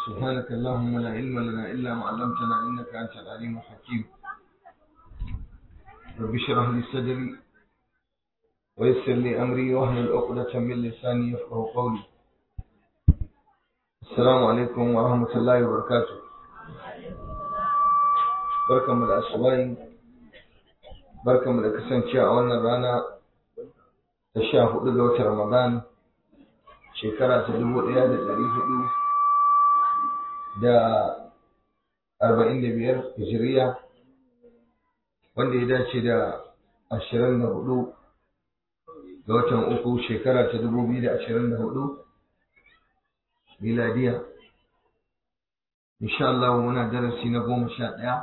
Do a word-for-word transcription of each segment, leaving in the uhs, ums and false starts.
سبحانك اللهم لا علم لنا إلا ما علمتنا إنك أنت العليم الحكيم. رب اشرح لي صدري ويسر لي أمري واحلل عقدة من لساني يفقهوا قولي. السلام عليكم ورحمة الله وبركاته. بركم الأسبوعين بركم الأكسنشاء أولنا رانا تشاهد لغة رمضان shekara ta dubu ɗaya da ɗari hudu da arba'in da biyar hijiriya wanda ya dace da ashirin da hudu ga watan uku shekara ta dubu biyu da ashirin da hudu miladiya. Insha Allah muna darasi na goma sha ɗaya,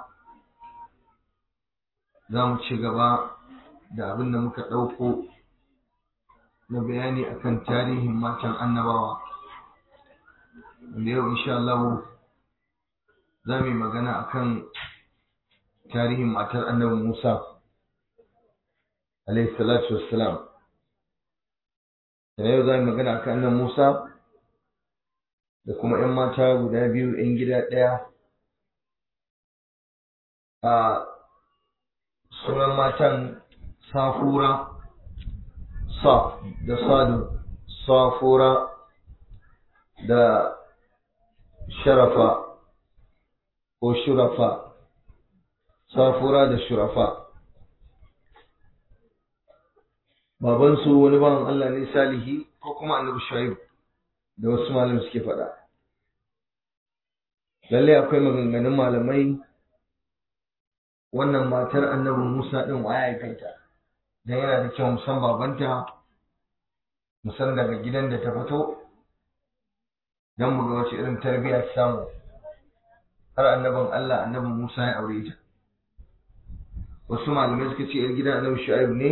za mu ci gaba da abin da muka ɗauko na bayani akan tarihin matan annabawa, wanda yau insha Allah za mu yi magana akan tarihin matar annabi Musa alaihi salatu wassalam. Da yau za mu magana akan annabi Musa da kuma 'yan mata guda biyu 'yan gida ɗaya. A sunan matan Safura, Saf da Sadu, Safura da Sharafa ko Shurafa, Safura da Shurafa. Babansu wani bawan Allah ne salihi ko kuma annabi Shu'aib da wasu malamai suke faɗa. Lalle akwai maganganun malamai wannan matar annabi Musa ɗin waya ya kaita. Dan yana da kyau musan babanta, musan daga gidan da ta fito, don mu ga wace irin tarbiyya ta samu har annabin Allah annabi Musa ya aure ta. Wasu malamai suka ce 'yar gidan annabi Shu'aib ne,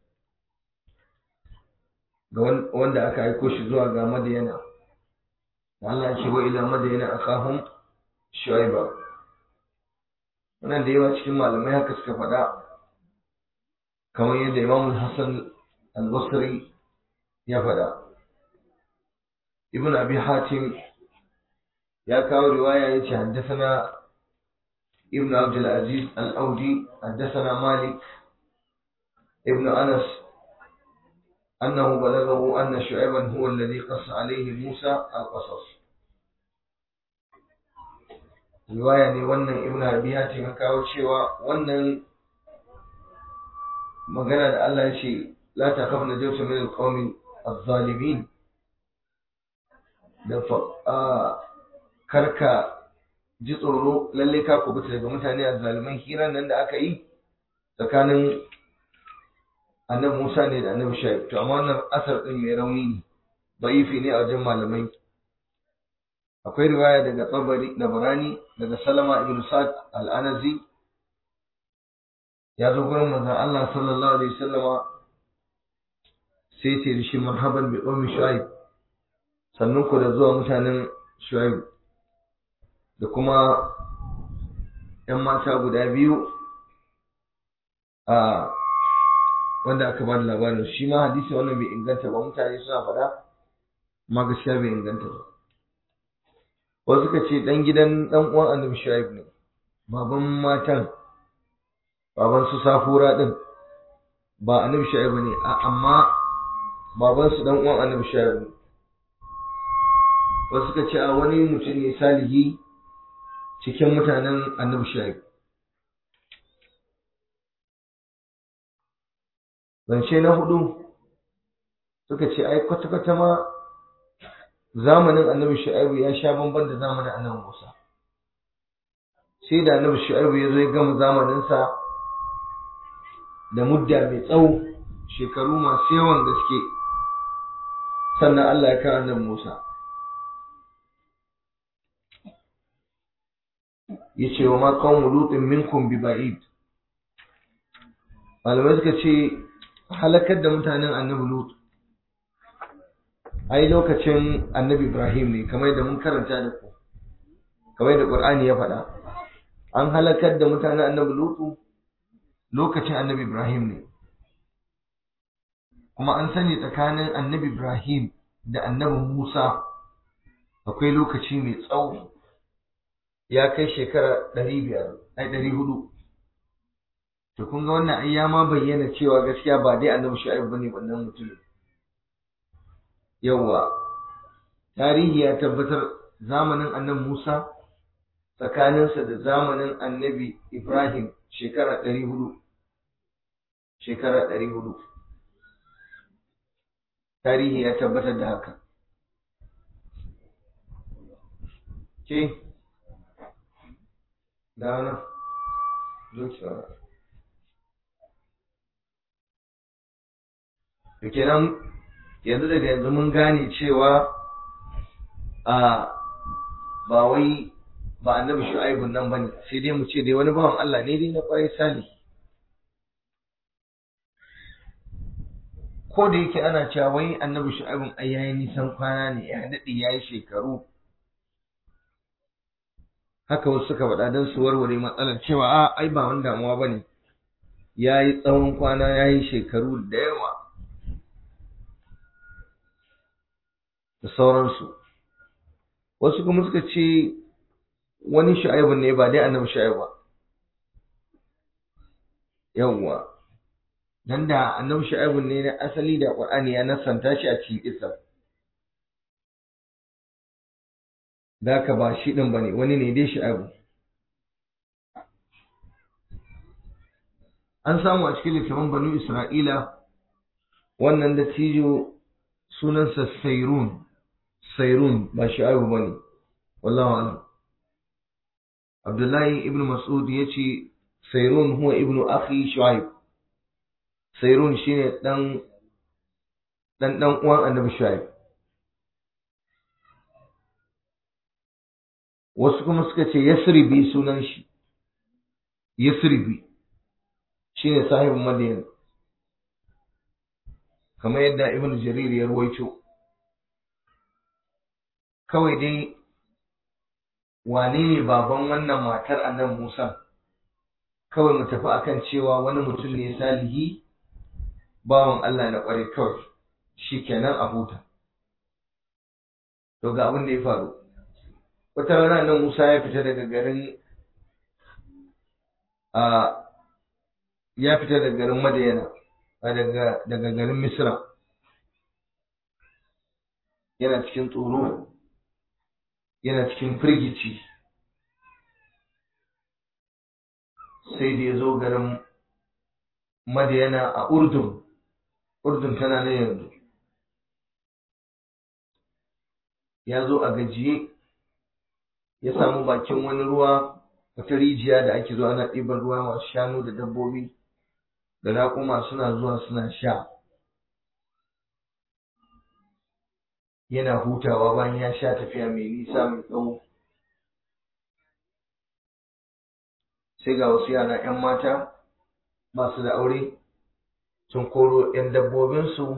ga wanda aka aiko shi zuwa ga Madiyana. Allah ya ce wa ila Madiyana akahum Shu'aiba. Wannan da yawa cikin malamai haka suka faɗa, kamar yadda Imam Hassan al-Basri ya faɗa. Ibn Abi Hatim ya kawo riwaya yace haddathana Ibn Abdul Aziz al-Audi haddathana Malik ibn Anas annahu balaghahu anna Shu'ayban huwa alladhi qassa alayhi Musa al-qasas. Riwaya ne wannan Ibn Abi Hatim ya kawo cewa wannan magana da Allah ya ce la takhafna jawsa min alqawmi adh-dhalimin, da fa karka ji tsoro lalle ka kubuta daga mutane azzaliman. Hiran nan da aka yi tsakanin annabi Musa ne da annabi Shu'aib, to amma wannan asar din mai rauni ne, da'ifi ne a wajen malamai. Akwai riwaya daga Tabari da Barani daga Salama ibn Sa'd al-Anazi, ya zo gurin manzon Allah sallallahu alaihi wasallama sai ce da shi marhaban bi ummi Shu'aib, sannan ku da zuwa mutanen Shu'aib, da kuma ƴan mata guda biyu a wanda aka ba da labarin. Shi ma hadisi wannan bai inganta ba, mutane suna faɗa amma gaskiya bai inganta ba. Wasu suka ce dan gidan dan uwan annabi Shu'aib ne, baban matan baban su Safura din ba annabi Shu'aib ne, amma baban su dan uwan annabi Shu'aib ne. Wasu suka ce a wani mutum ne salihi cikin mutanen annabi Shu'aib. Zance na hudu suka ce ai kwata-kwata ma zamanin annabi Shu'aib ya sha bamban da zamanin annabi Musa. Sai da annabi Shu'aib ya zo ya gama zamaninsa da mudda mai tsawo, shekaru masu yawan gaske, sannan Allah ya kawo annabi Musa. Ya ce wa ma qawmu lutin minkum bi ba'id. Malamai suka ce halakar da mutanen annabi Lut ai lokacin annabi Ibrahim ne, kamar da mun karanta da ku, kamar da Qur'ani ya faɗa. An halakar da mutanen annabi Lut lokacin annabi Ibrahim ne, kuma an sani tsakanin annabi Ibrahim da annabi Musa akwai lokaci mai tsawo ya kai shekara ɗari biyar ai ɗari hudu. To kun ga wannan ai ya ma bayyana cewa gaskiya ba dai annabi Shu'aib bane wannan mutumin. Yawwa tarihi ya tabbatar zamanin annabi Musa tsakaninsa da zamanin annabi Ibrahim shekara ɗari hudu. Shekara ɗari hudu. Tarihi ya tabbatar da haka. Ke, da wannan zuciya. Da kenan yanzu daga yanzu mun gane cewa a ba wai ba annabi Shu'aibun nan bane, sai dai mu ce dai wani bawan Allah ne dai na kwarai salihi. Ko da yake ana cewa wai annabi Shu'aibun ai yayi nisan kwana ne, ya daɗe yayi shekaru. Haka wasu suka faɗa don su warware matsalar cewa a ai ba wani damuwa bane. Yayi tsawon kwana, yayi shekaru da yawa. Da sauransu. Wasu kuma suka ce wani Shu'aibun ne ba dai annabi Shu'aib ba. Yawwa. Dan da annabi Shu'aibun ne na asali da Qur'ani ya nasanta shi a cikin Isa. Da ka ba shi din bane, wani ne dai Shu'aibu. An samu a cikin littafin Banu Isra'ila wannan dattijo sunansa Sairun. Sairun ba Shu'aibu bane. Wallahu a'lam. Abdullahi ibn Mas'ud yace Sairun huwa ibnu akhi Shu'aib. Sairun shine dan dan dan uwan Annabi Shu'aib. Wasu kuma suka ce Yasribi sunan shi. Yasribi shine sahibin Madian. Kamar yadda Ibn Jarir ya ruwaito. Kawai dai wane ne baban wannan matar Annabi Musa? Kawai mu tafi akan cewa wani mutum ne salihi, bawan Allah na ƙware kawai, shi kenan a huta. To ga abin da ya faru. Wata rana nan Musa ya fita daga garin a ya fita daga garin Madiyana, daga daga garin Misra. Yana cikin tsoro, yana cikin firgici. Sai da ya zo garin Madiyana a Urdun. Urdun tana nan yanzu. Ya zo a gajiye, ya samu bakin wani ruwa, wata rijiya da ake zuwa ana ɗiban ruwa masu shanu da dabbobi da raƙuma suna zuwa suna sha. Yana hutawa bayan ya sha tafiya mai nisa mai tsawo. Sai ga wasu yara 'yan mata masu da aure sun koro 'yan dabbobinsu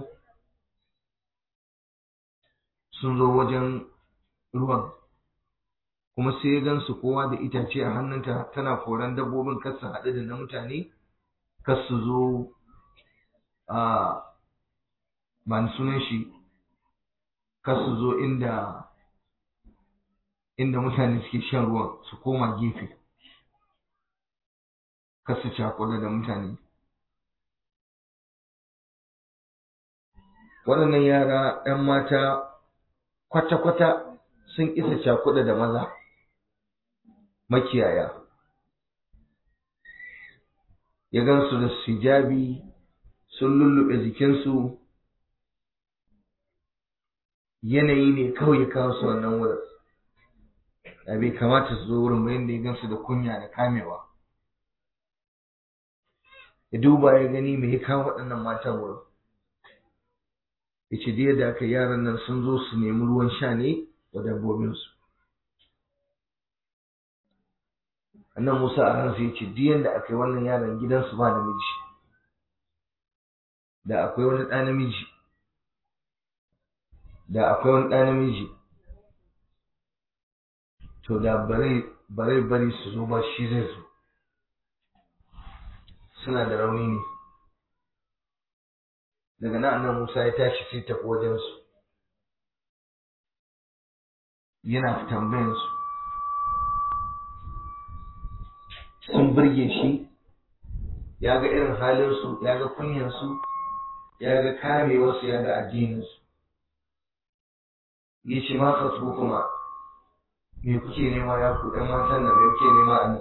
sun zo wajen ruwan, kuma sai ya gansu kowa da itace a hannunta tana koran dabbobin kar su haɗu da na mutane, kar su zo a ba ni sunan shi, kar su zo inda inda mutane suke shan ruwan, su koma gefe, kar su cakuɗa da mutane. Waɗannan yara 'yan mata kwata-kwata sun isa cakuɗa da maza makiyaya. Ya gansu da hijabi sun lullube jikinsu, yanayi ne kawai ya kawo su wannan wurin. Da bai kamata su zo wurin ba, yadda ya gansu da kunya da kamewa. Ya duba ya gani me ya kawo waɗannan matan wurin. Ya ce da yadda aka yaran nan sun zo su nemi ruwan sha ne wa dabbobinsu. Annan Musa a ransa ya ce duk yadda aka yi wannan yaran gidansu ba namiji. Da akwai wani ɗa namiji. Da akwai wani ɗa namiji. To da bare bare bari su zo ba, shi zai zo. Suna da rauni ne. Daga nan annan Musa ya tashi sai tafi wajensu. Yana tambayansu. sun burge shi, ya ga irin halinsu, ya ga kunyansu, ya ga kamewarsu, ya ga addininsu. Ya ce ma kasu kuma me kuke nema ya ku ɗan matan nan, me kuke nema a nan?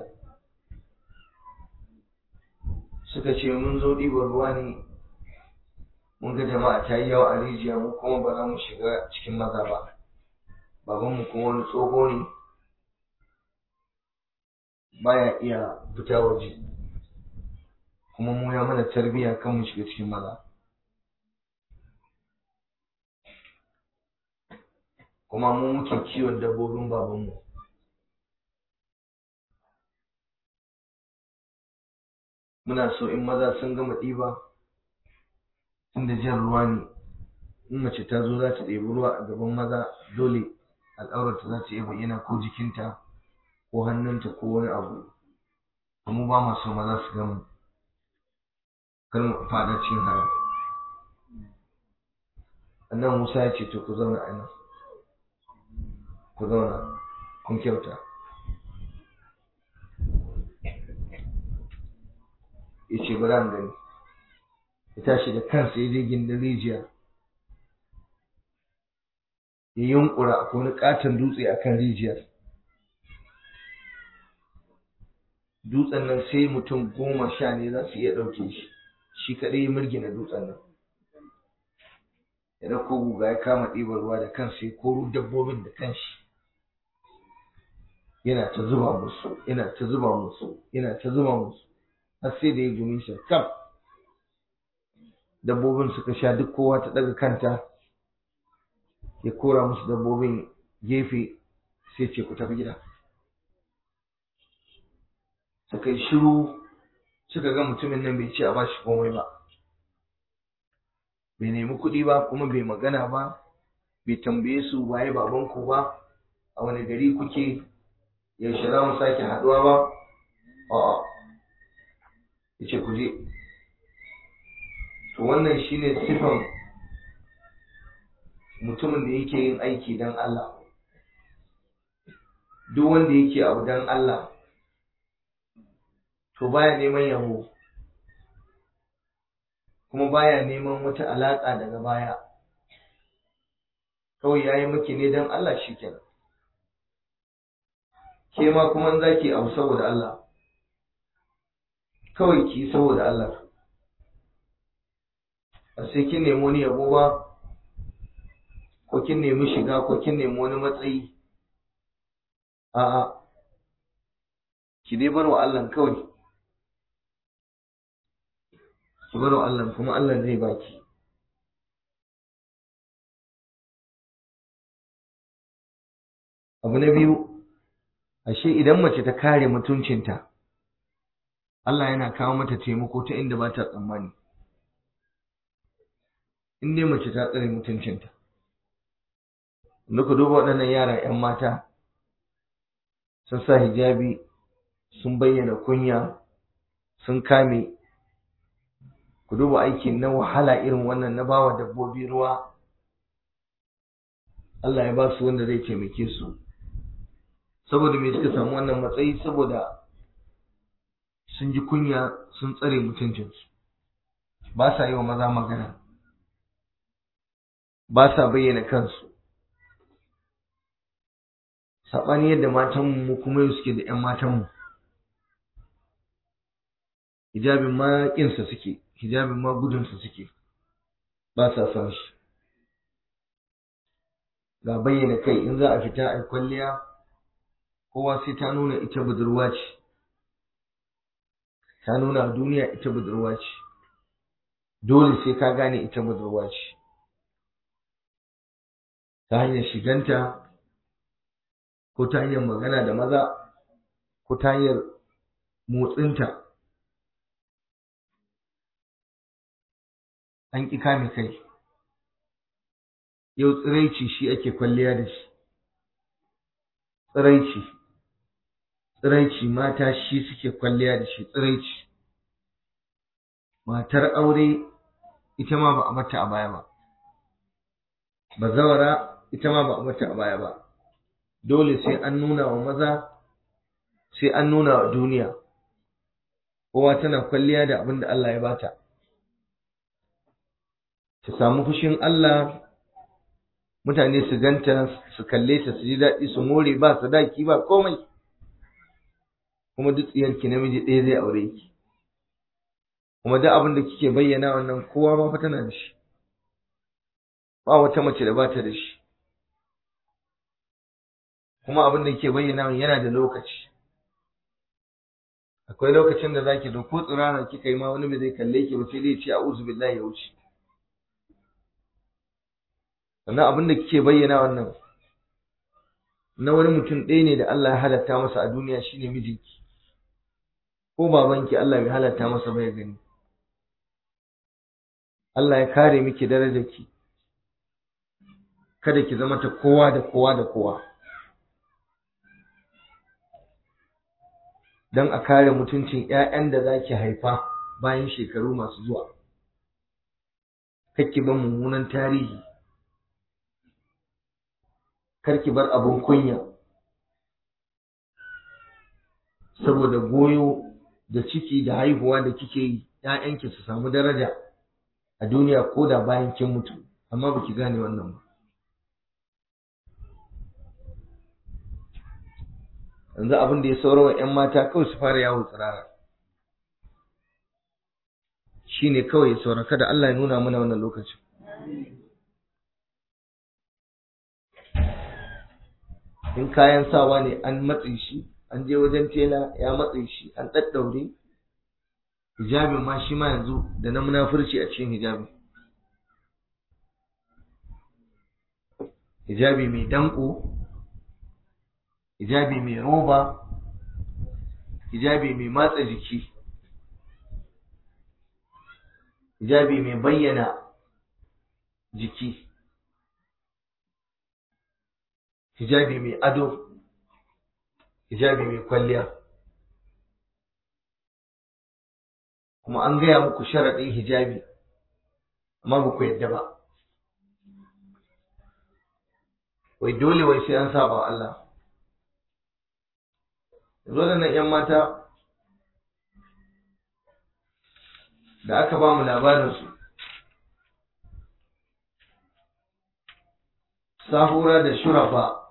Suka ce mun zo ɗiban ruwa ne, mun ga jama'a ta yi yawa a rijiya, mu kuma ba za mu shiga cikin maza ba. Babanmu kuma wani tsoho ne, baya iya fita waje, kuma mu ya mana tarbiyya kan mu shiga cikin maza. Kuma mu muke kiwon dabbobin babanmu. Muna so in maza sun gama ɗiba, inda jan ruwa ne, in mace ta zo za ta ɗebi ruwa a gaban maza, dole al'aurarta za ta iya bayyana, ko jikinta ko hannunta ko wani abu. Mu ba ma so maza su gamu, kar mu fada cikin haram. Annabi Musa ya ce to ku zauna a nan, ku zauna, kun kyauta. Ya ce bari an gani. Ya tashi da kansa ya je gindin rijiya, ya yunkura, akwai wani katon dutse akan rijiyar. Dutsen nan sai mutum goma sha ne za su iya ɗauke shi, shi kaɗai ya mirgina dutsen nan. Ya ɗauko guga ya kama ɗiban ruwa da kansa, ya koro dabbobin da kanshi, yana ta zuba musu, yana ta zuba musu, yana ta zuba musu, har sai da ya gumi shi kam. Dabbobin suka sha, duk kowa ta ɗaga kanta, ya kora musu dabbobin gefe, sai ce ku tafi gida. Suka yi shiru, suka ga mutumin nan bai ce a bashi komai ba, bai nemi kuɗi ba, kuma bai magana ba, bai tambaye su waye babanku ba, a wani gari kuke, yaushe za mu sake haɗuwa ba. A'a, ya ce ku je. To wannan shine sifan mutumin da yake yin aiki don Allah. Duk wanda yake abu don Allah to baya neman yabo, kuma baya neman wata alaƙa daga baya. Kawai yayi miki ne don Allah, shikenan. Ke ma kuma za ki abu saboda Allah, kawai ki saboda Allah, ba sai kin nemi wani yabo ba, ko kin nemi shiga, ko kin nemi wani matsayi. A'a, ki dai bar wa Allah kawai, ki bar wa Allah, kuma Allah zai baki. Abu na biyu, ashe idan mace ta kare mutuncinta, Allah yana kawo mata taimako ta inda ba ta tsammani. In dai mace ta tsare mutuncinta. Muka duba waɗannan yara 'yan mata, sun sa hijabi, sun bayyana kunya, sun kame. Ku duba aiki na wahala irin wannan na bawa dabbobi ruwa, Allah ya ba su wanda zai taimake su. Saboda me suka samu wannan matsayi? Saboda sun ji kunya, sun tsare mutuncinsu, ba sa yi wa maza magana, ba sa bayyana kansu. Saɓani yadda matanmu kuma yau suke da 'yan matanmu, hijabin ma ƙinsa suke, hijabin ma gudunsa suke, ba sa son shi. Ga bayyana kai, in za a fita a kwalliya, kowa sai ta nuna ita budurwa ce, ta nuna duniya ita budurwa ce, dole sai ka gane ita budurwa ce, ta hanyar shiganta, ko ta hanyar magana da maza, ko ta hanyar motsinta. An ƙi kame kai. Yau tsiraici shi ake kwalliya da shi, tsiraici, tsiraici mata shi suke kwalliya da shi, tsiraici. Matar aure ita ma ba a mata a baya ba, bazawara ita ma ba a mata a baya ba. Dole sai an nuna wa maza, sai an nuna wa duniya kowa tana kwalliya da abin da Allah ya bata, ta samu fushin Allah, mutane su ganta su kalle ta su ji daɗi su more, ba sadaki ba komai, kuma duk tsiyarki namiji ɗaya zai aure ki, kuma duk abin da kike bayyana wannan kowa ma fa tana da shi, ba wata mace da bata da shi, kuma abin da kike bayyana yana da lokaci. Akwai lokacin da zaki da ko tsirara kika yi ma wani bai zai kalle ki ba sai dai ce a'udhu billahi ya wuce. Wannan abin da kike bayyana wannan na wani mutum ɗaya ne da Allah ya halatta masa a duniya, shine mijinki, ko babanki Allah bai halatta masa ba ya gani. Allah ya kare miki darajarki, kada ki zama ta kowa da kowa da kowa, don a kare mutuncin ƴaƴan da zaki haifa bayan shekaru masu zuwa. Kar ki bar mummunan tarihi, kar ki bar abun kunya, saboda goyo da ciki da haihuwa da kike yi, ƴaƴanki su samu daraja a duniya ko da bayan kin mutu, amma baki gane wannan ba. Yanzu abin da ya saura wa ƴan mata kawai su fara yawo tsirara, shine kawai ya saura. Kada Allah ya nuna mana wannan lokacin. In kayan sawa ne an matse shi, an je wajen tela ya matse shi, an ɗaɗɗaure. Hijabin ma shi ma yanzu da na munafurci a cikin hijabi. Hijabi mai danko, hijabi mai roba, hijabi mai matsa jiki, hijabi mai bayyana jiki, hijabi mai ado, hijabi mai kwalliya. Kuma an gaya muku sharaɗin hijabi, amma ba ku yadda ba. Wai dole wai sai an saba Allah. Yanzu waɗannan ‘yan mata da aka ba mu labarinsu, Sahura da Shurafa,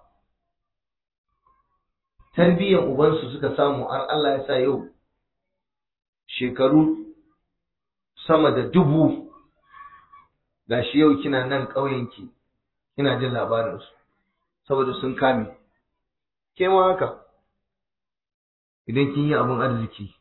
tarbiyyar ubansu suka samu har Allah ya sa yau shekaru sama da dubu gashi yau kina nan ƙauyenki kina jin labarinsu, saboda sun kame. Ke ma haka, idan kin yi abin arziki,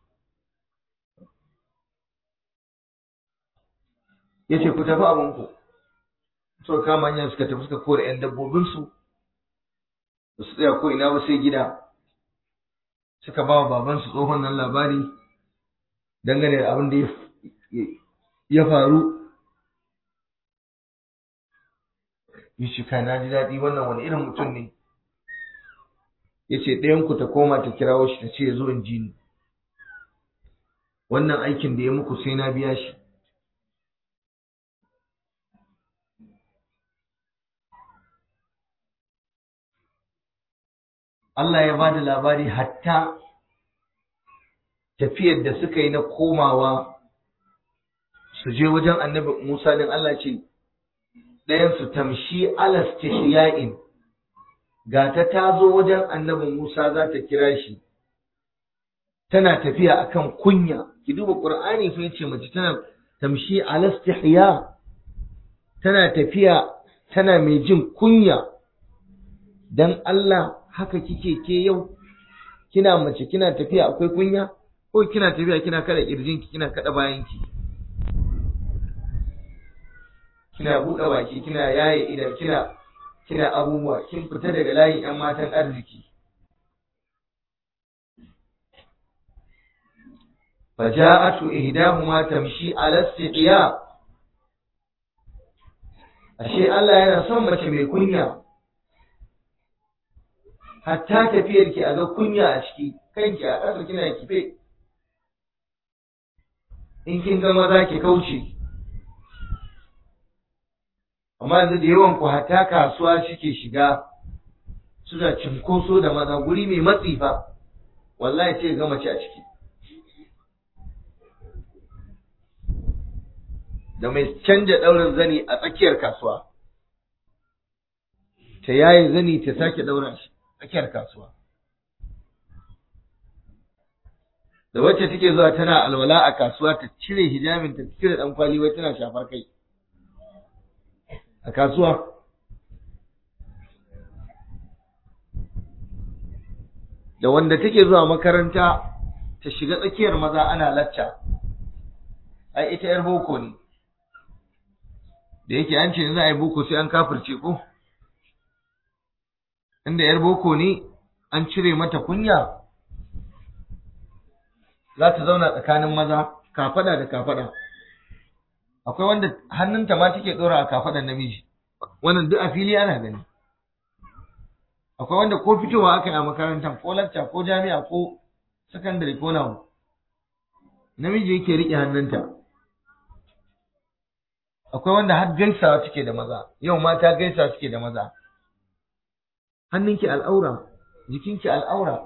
ya ce ku tafi abinku, suka kama hanyar suka tafi suka kore ‘yan dabbobinsu, ba su tsaya ko ina ba sai gida, suka ba wa babansu tsohon nan labari dangane da abin da ya faru. Yishi kai na ji daɗi, wannan wani irin mutum ne. Ya ce ɗayanku ta koma ta kirawo shi ta ce ya zo in ji ni, wannan aikin da ya muku sai na biya shi. Allah ya ba da labari hatta tafiyar da suka yi na komawa su je wajen annabi Musa din. Allah ce ɗayansu tamshi alas tashiya'in, ga ta tazo wajen annabi Musa za ta kira shi, tana tafiya akan kunya. Ki duba Qur'ani fa yace mace tana tamshi alas tahya, tana tafiya tana mai jin kunya. Dan Allah haka kike ke yau? Kina mace kina tafiya akwai kunya, ko kina tafiya kina kada kirjinki kina kada bayanki, kina buɗe baki kina yaye idan kina kina abubuwa, kin fita daga layin ƴan matan arziki. faja'atu ihdahuma tamshi ala istiqya. Ashe Allah yana son mace mai kunya, hatta tafiyar ki a ga kunya a ciki, kanki a ƙasa kina kife, in kin ga maza ki kauce. Amma yanzu da yawan ku hatta kasuwa suke shiga, suna cinkoso da maza, guri mai matsi fa, wallahi sai ga mace a ciki. da mai canja ɗaurin zani a tsakiyar kasuwa, ta yaye zani ta sake ɗaura shi tsakiyar kasuwa, da wacce take zuwa tana alwala a kasuwa ta cire hijabin ta cire ɗan kwali wai tana shafar kai a kasuwa. Da wanda take zuwa makaranta ta shiga tsakiyar maza ana lacca, ai ita yar boko ne, da yake an ce za a yi boko sai an kafirce ko, inda yar boko ne an cire mata kunya, za ta zauna tsakanin maza kafada da kafada. Akwai wanda hannunta ma take ɗora a kafadan namiji, wannan duk a fili ana gani. Akwai wanda ko fitowa aka yi a makarantar ko lacca ko jami'a ko sakandare ko nawa, namiji yake riƙe hannunta. Akwai wanda har gaisawa take da maza, yau mata gaisawa suke da maza. Hannunki al'aura, jikinki al'aura.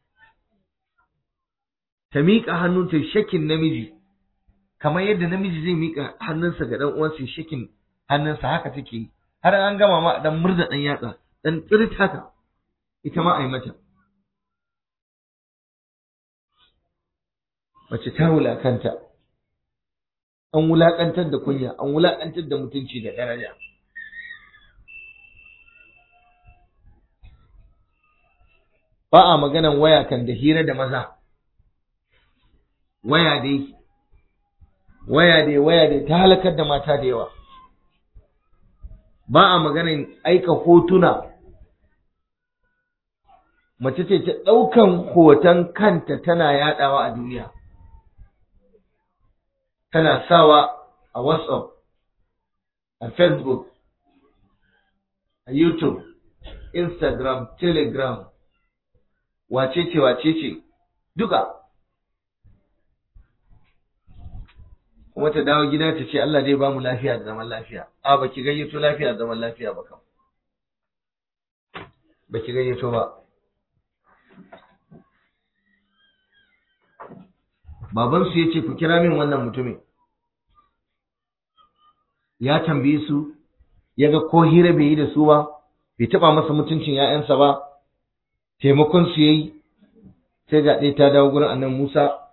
Ta miƙa hannu ta shakin namiji, kamar yadda namiji zai miƙa hannunsa ga ɗan uwansa shakin hannunsa, haka take yi. Har an gama ma dan murda ɗan yatsa, dan tsirit haka, ita ma a yi mata. Mace ta wulakanta, an wulakantar da kunya, an wulakantar da mutunci da daraja. Ba a maganan waya kan da hira da maza. Waya dai, waya dai, waya dai ta halakar da mata da yawa. Ba a maganan aika hotuna. Mace ce ta ɗaukan hoton kanta tana yaɗawa a duniya. Tana sawa a WhatsApp, a Facebook, a YouTube, Instagram, Telegram, wace ce wace ce duka. Kuma ta dawo gida ta ce Allah zai ba mu lafiya da zaman lafiya. A baki gayyato lafiya da zaman lafiya ba kam. Baki gayyato ba. Babansu ya ce ku kira min wannan mutumin. Ya tambaye su, ya ga ko hira bai yi da su ba, bai taɓa masa mutuncin ‘ya'yansa ba, taimakon su ya yi, sai ga ɗaya ta dawo gurin annan Musa,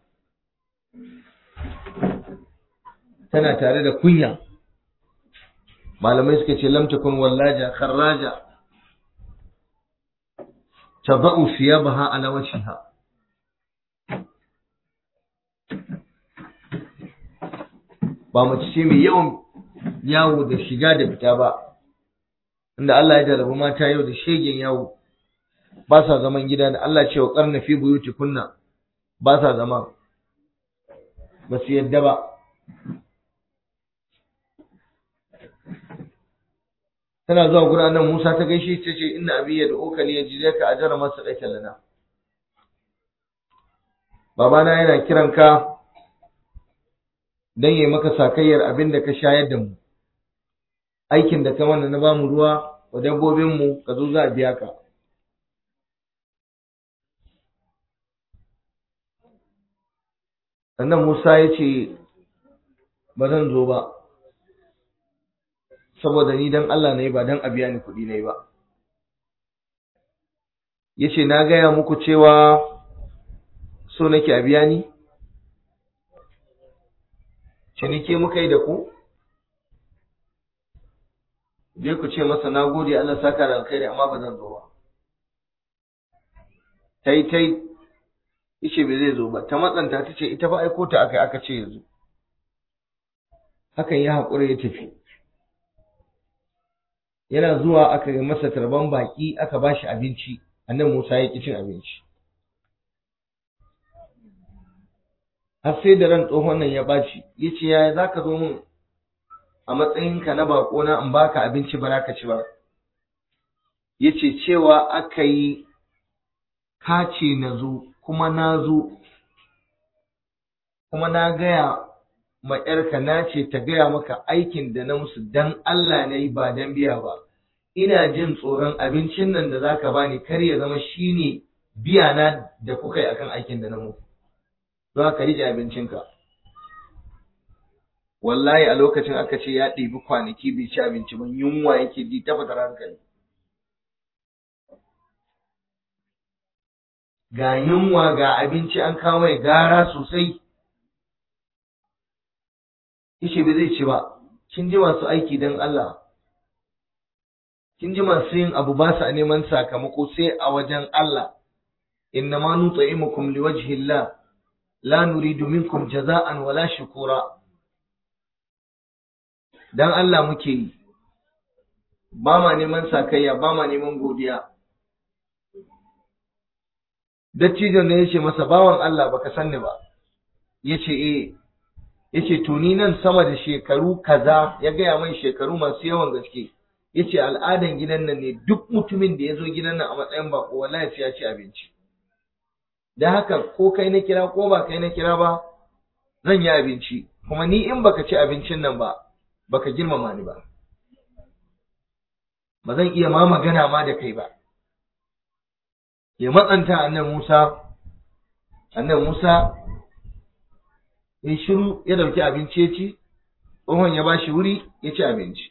tana tare da kunya. Malamai suka ce lam takun wallaja kharraja tadau siyabaha ala wajhiha. Ba mace ce mai yawan yawo da shiga da fita ba, inda Allah ya jarabi mata yau da shegen yawo, ba sa zaman gida, da Allah ce wa qarna fi buyutikunna, ba sa zama, ba su yadda ba. Tana zuwa gurin nan Musa ta gaishe ta ce inna abi yad'uka li yajzaka ajra ma sadaita lana. Babana yana kiranka dan yayi maka sakayyar abin da ka shayar da mu, aikin da ka mana na bamu ruwa wa dabbobin mu, ka zo za a biya ka. Sannan Musa ya ce ba zan zo ba, saboda ni dan Allah ne ba dan a biya ni kuɗi ne ba. Yace na gaya muku cewa so nake a biya ni? Ciniki muka yi da ku? Je ku ce masa na gode Allah saka da alkhairi amma ba zan zo ba. Tai tai yace bai zai zo ba, ta matsanta ta ce ita fa aiko ta aka aka ce yanzu. Hakan ya haƙura ya tafi. Yana zuwa aka yi masa tarban baki, aka ba shi abinci, annan Musa ya ƙi cin abinci. Har sai da ran tsohon nan ya ɓaci, ya ce yaya za ka zo min a matsayinka na baƙo na in baka abinci ba za ka ci ba. Ya ce cewa aka yi ka ce na zo, kuma na zo, kuma na gaya ma ‘yarka na ce ta gaya maka aikin da na musu dan Allah na yi ba dan biya ba. Ina jin tsoron abincin nan da za ka bani kar ya zama shi ne biya na da kuka yi akan aikin da na muku. Don haka rike abincinka. wallahi a lokacin aka ce ya ɗebi kwanaki bai ci abinci ba, yunwa yake ji ta fitar hankali. Ga yunwa ga abinci an kawo mai gara sosai, ishe bai zai ci ba. Kin ji masu aiki don Allah, kin ji masu yin abu ba sa neman sakamako sai a wajen Allah. Inna ma nut'imukum liwajhi Allah la nuridu minkum jaza'an wala shukura. Dan Allah muke yi, ba ma neman sakayya, ba ma neman godiya. Dattijon ne yace masa, bawan Allah baka sanni ba. Yace eh, yace to ni nan sama da shekaru kaza, ya gaya mai shekaru masu yawan gaske. Yace al'adan gidan nan ne duk mutumin da ya zo gidan nan a matsayin bako wallahi sai ya ci abinci. Da haka ko kai na kira ko ba kai na kira ba zan yi abinci, kuma ni in baka ci abincin nan ba baka girmama ni ba, ba zan iya ma magana ma da kai ba. Ya matsanta annabi Musa, annabi Musa ya shiru ya dauki abinci ya ci, tsohon ya bashi wuri ya ci abinci.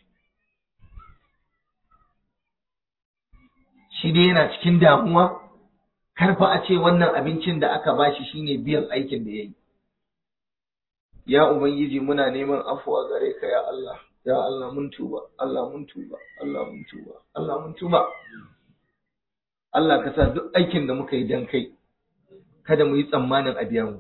Shi dai yana cikin damuwa, karfa a ce wannan abincin da aka bashi shine biyan aikin da ya yi. Ya Ubangiji muna neman afuwa gare ka ya Allah, ya Allah mun tuba, Allah mun tuba, Allah mun tuba, Allah mun tuba. Allah ka sa duk aikin da muka yi dan kai, kada mu yi tsammanin a biya mu.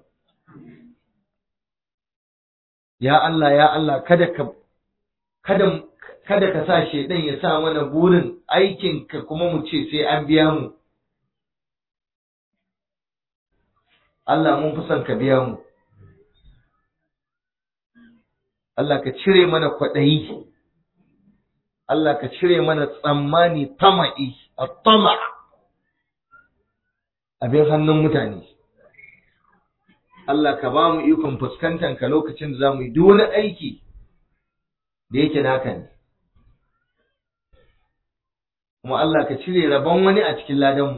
Ya Allah, ya Allah, kada ka kada kada ka sa shedan ya sa mana burin aikin ka kuma mu ce sai an biya mu. Allah mun fi son ka biya mu. Allah ka cire mana kwaɗayi, Allah ka cire mana tsammani tama'i, a tama abin hannun mutane. Allah ka ba mu ikon fuskantar ka lokacin da za mu yi duk wani aiki da yake naka ne. Kuma Allah ka cire rabon wani a cikin ladanmu.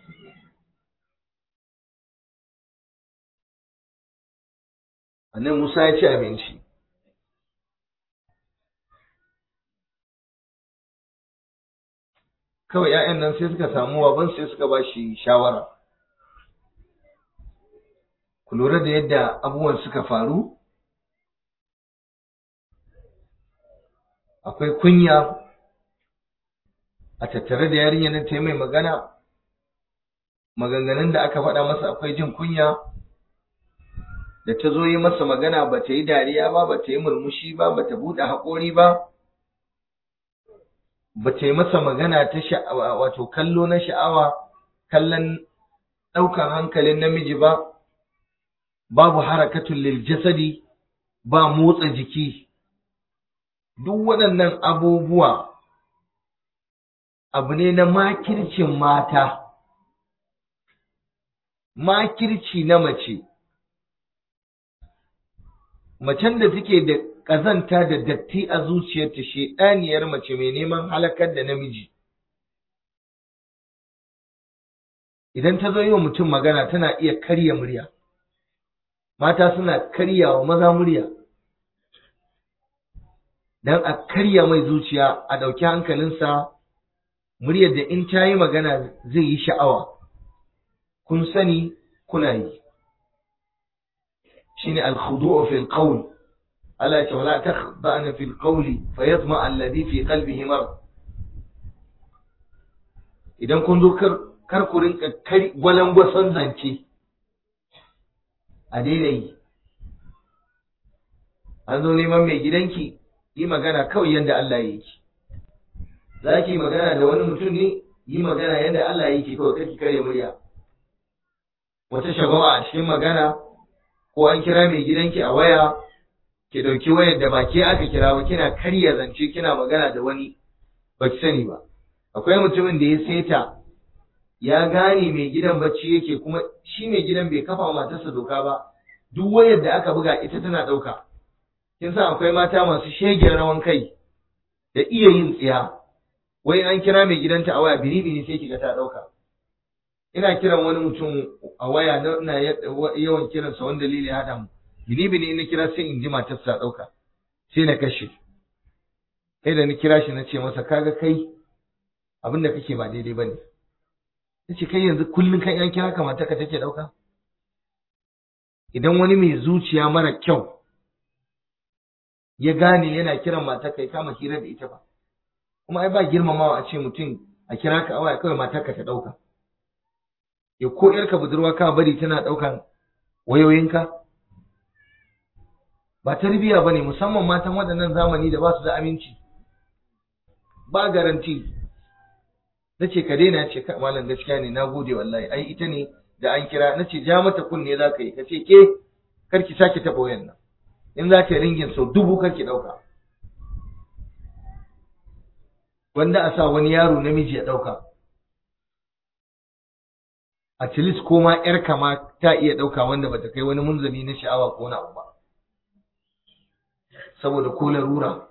Annabi Musa ya ci abinci. Kawai ‘ya'yan nan sai suka samu baban sai suka ba shi shawara. Ku lura da yadda abubuwan suka faru. Akwai kunya a tattare da yarinyar nan ta yi mai magana. Maganganun da aka faɗa masa akwai jin kunya. Da ta zo yi masa magana ba ta yi dariya ba, ba ta yi murmushi ba, ba ta buɗe haƙori ba. Ba ta yi masa magana ta sha'awa, wato kallo na sha'awa, kallon ɗaukar hankalin namiji ba, babu harakatun lil jasadi, ba motsa jiki. Duk waɗannan abubuwa abu ne na makircin mata, makirci na mace, macen da take da ƙazanta da datti a zuciyarta, shedaniyar mace mai neman halakar da namiji. Idan ta zo yi wa mutum magana tana iya karya murya. Mata suna karya wa maza murya don a karya mai zuciya, a ɗauki hankalinsa, muryar da in ta yi magana zai yi sha'awa. Kun sani kuna yi. Shine al-khudu'u fil qawl. Allah ce wala takhda'na fil qawli fayatma alladhi fi qalbihi marad. Idan kun zo kar kar ku rinka kari gwalangwason zance a daina yi. An zo neman mai gidanki, yi magana kawai yadda Allah ya yi. Za ki magana da wani mutum ne, yi magana yadda Allah ya yi kawai, kake kare murya. Wata shagwa a cikin magana, ko an kira mai gidanki a waya, ki ɗauki wayar da ba ke aka kira ba, kina karya zance, kina magana da wani ba ki sani ba. Akwai mutumin da ya seta, ya gane mai gidan bacci yake, kuma shi mai gidan bai kafa matarsa doka ba, duk wayar da aka buga ita tana ɗauka. Kin san akwai mata masu shegen rawan kai da iya yin tsiya, wai an kira mai gidanta a waya biri-biri sai kiga ta ɗauka. Ina kiran wani mutum a waya, ina yawan kiransa wani dalili ya haɗa mu, biri-biri ina kira sai in ji matarsa ɗauka. sai na kashe. Sai da ni kira shi na ce masa kaga kai abin da kake ba daidai bane. Nace kai yanzu kullun kan yan kira ka mata ka take dauka? Idan wani mai zuciya mara kyau ya gane yana kiran mata kai kama hira da ita ba. Kuma ai ba girmamawa a ce mutum a kira ka awaya kawai mata ka ta dauka. Ya ko yarka budurwa ka bari tana daukan wayoyinka? Ba tarbiya bane, musamman matan waɗannan zamani da ba su da aminci. Ba garanti. Nace ka daina, ce ka malam gaskiya ne, nagode wallahi. Ai ita ne da an kira, nace ja mata kunne za ka yi, ka ce ke karki sake taɓa wayan nan. In za ta ringin sau dubu karki ɗauka. Wanda a sa wani yaro namiji ya ɗauka. At least ko ma ƴar kama ta iya ɗauka wanda bata kai wani munzali na sha'awa ko na abu ba. Saboda ko larura.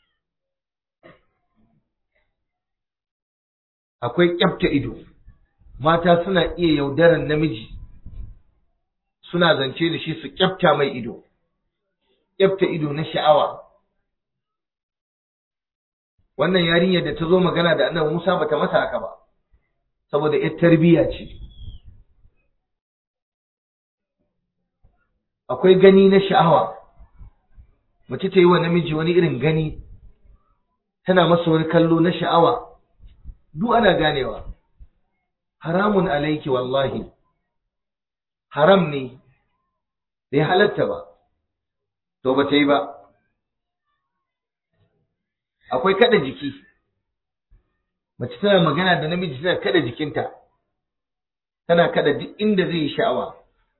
Akwai ƙyafta ido. Mata suna iya yaudaran namiji. Suna zance da shi su ƙyafta mai ido. Ƙyafta ido na sha'awa. Wannan yarinyar da ta zo magana da Annabi Musa bata masa haka ba. Saboda ƴar tarbiyya ce. Akwai gani na sha'awa. Mace ta yi wa namiji wani irin gani, tana masa wani kallo na sha'awa. Duk ana ganewa. Haramun alaiki wallahi. Haram ne. Bai halatta ba. To ba ta yi ba. Akwai kada jiki. Mace tana magana da namiji tana kada jikinta. Tana kada duk inda zai yi sha'awa.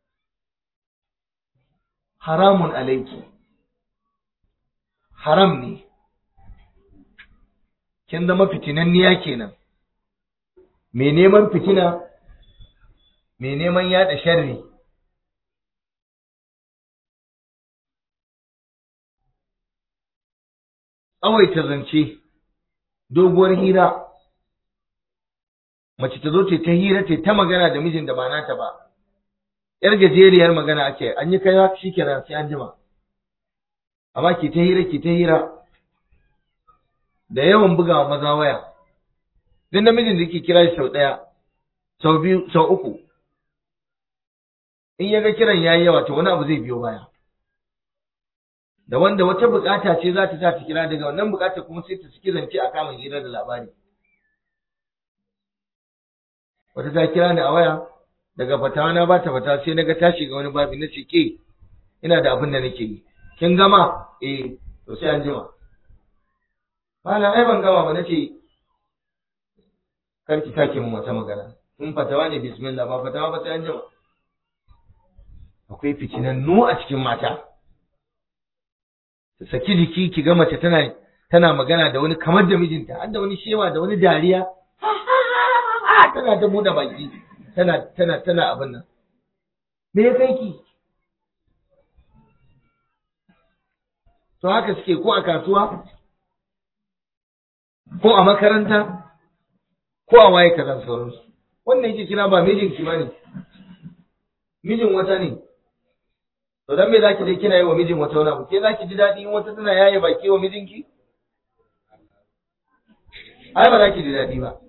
Haramun alaiki. Haram ne. Kin zama fitinanniya kenan. Mai neman fitina, mai neman yada sharri. Tsawaita zance, doguwar hira. Mace ta zo ce ta hira ce ta magana da mijin da ba nata ba. Yar gajeriyar magana ake, an yi kai shi kenan sai an jima. Amma ki ta hira ki ta hira. Da yawan bugawa maza waya. Duk namijin da yake kira shi sau ɗaya, sau biyu, sau uku. In ya ga kiran yayi yawa to wani abu zai biyo baya. Da wanda wata bukata ce za ta sa ta kira, daga wannan bukata kuma sai ta saki zance a kama hira da labari. Wata ta kira ni a waya, daga fatawa na ba ta fata sai na ga ta shiga wani babi na ce ke ina da abin da nake yi. Kin gama? Eh, to sai an jima. Malam ai ban gama ba, nace karki sake mun wata magana. In fatawa ne bismillah, ba fatawa ba sai an jima. Akwai fitinannu a cikin mata. Saki jiki ki ga mace tana tana magana da wani kamar da mijinta, har da wani shewa da wani dariya. Tana ta buɗe baki, tana tana tana abin nan. Me ya kai ki? To haka suke ko a kasuwa, ko a makaranta, ko a waye kaza sauransu. Wannan yake kira ba mijinki ba ne, mijin wata ne. To dan me zaki je kina yi wa mijin wata wani abu? Ke zaki ji daɗi in wata tana yaye baki wa mijinki? Ai ba zaki ji daɗi ba.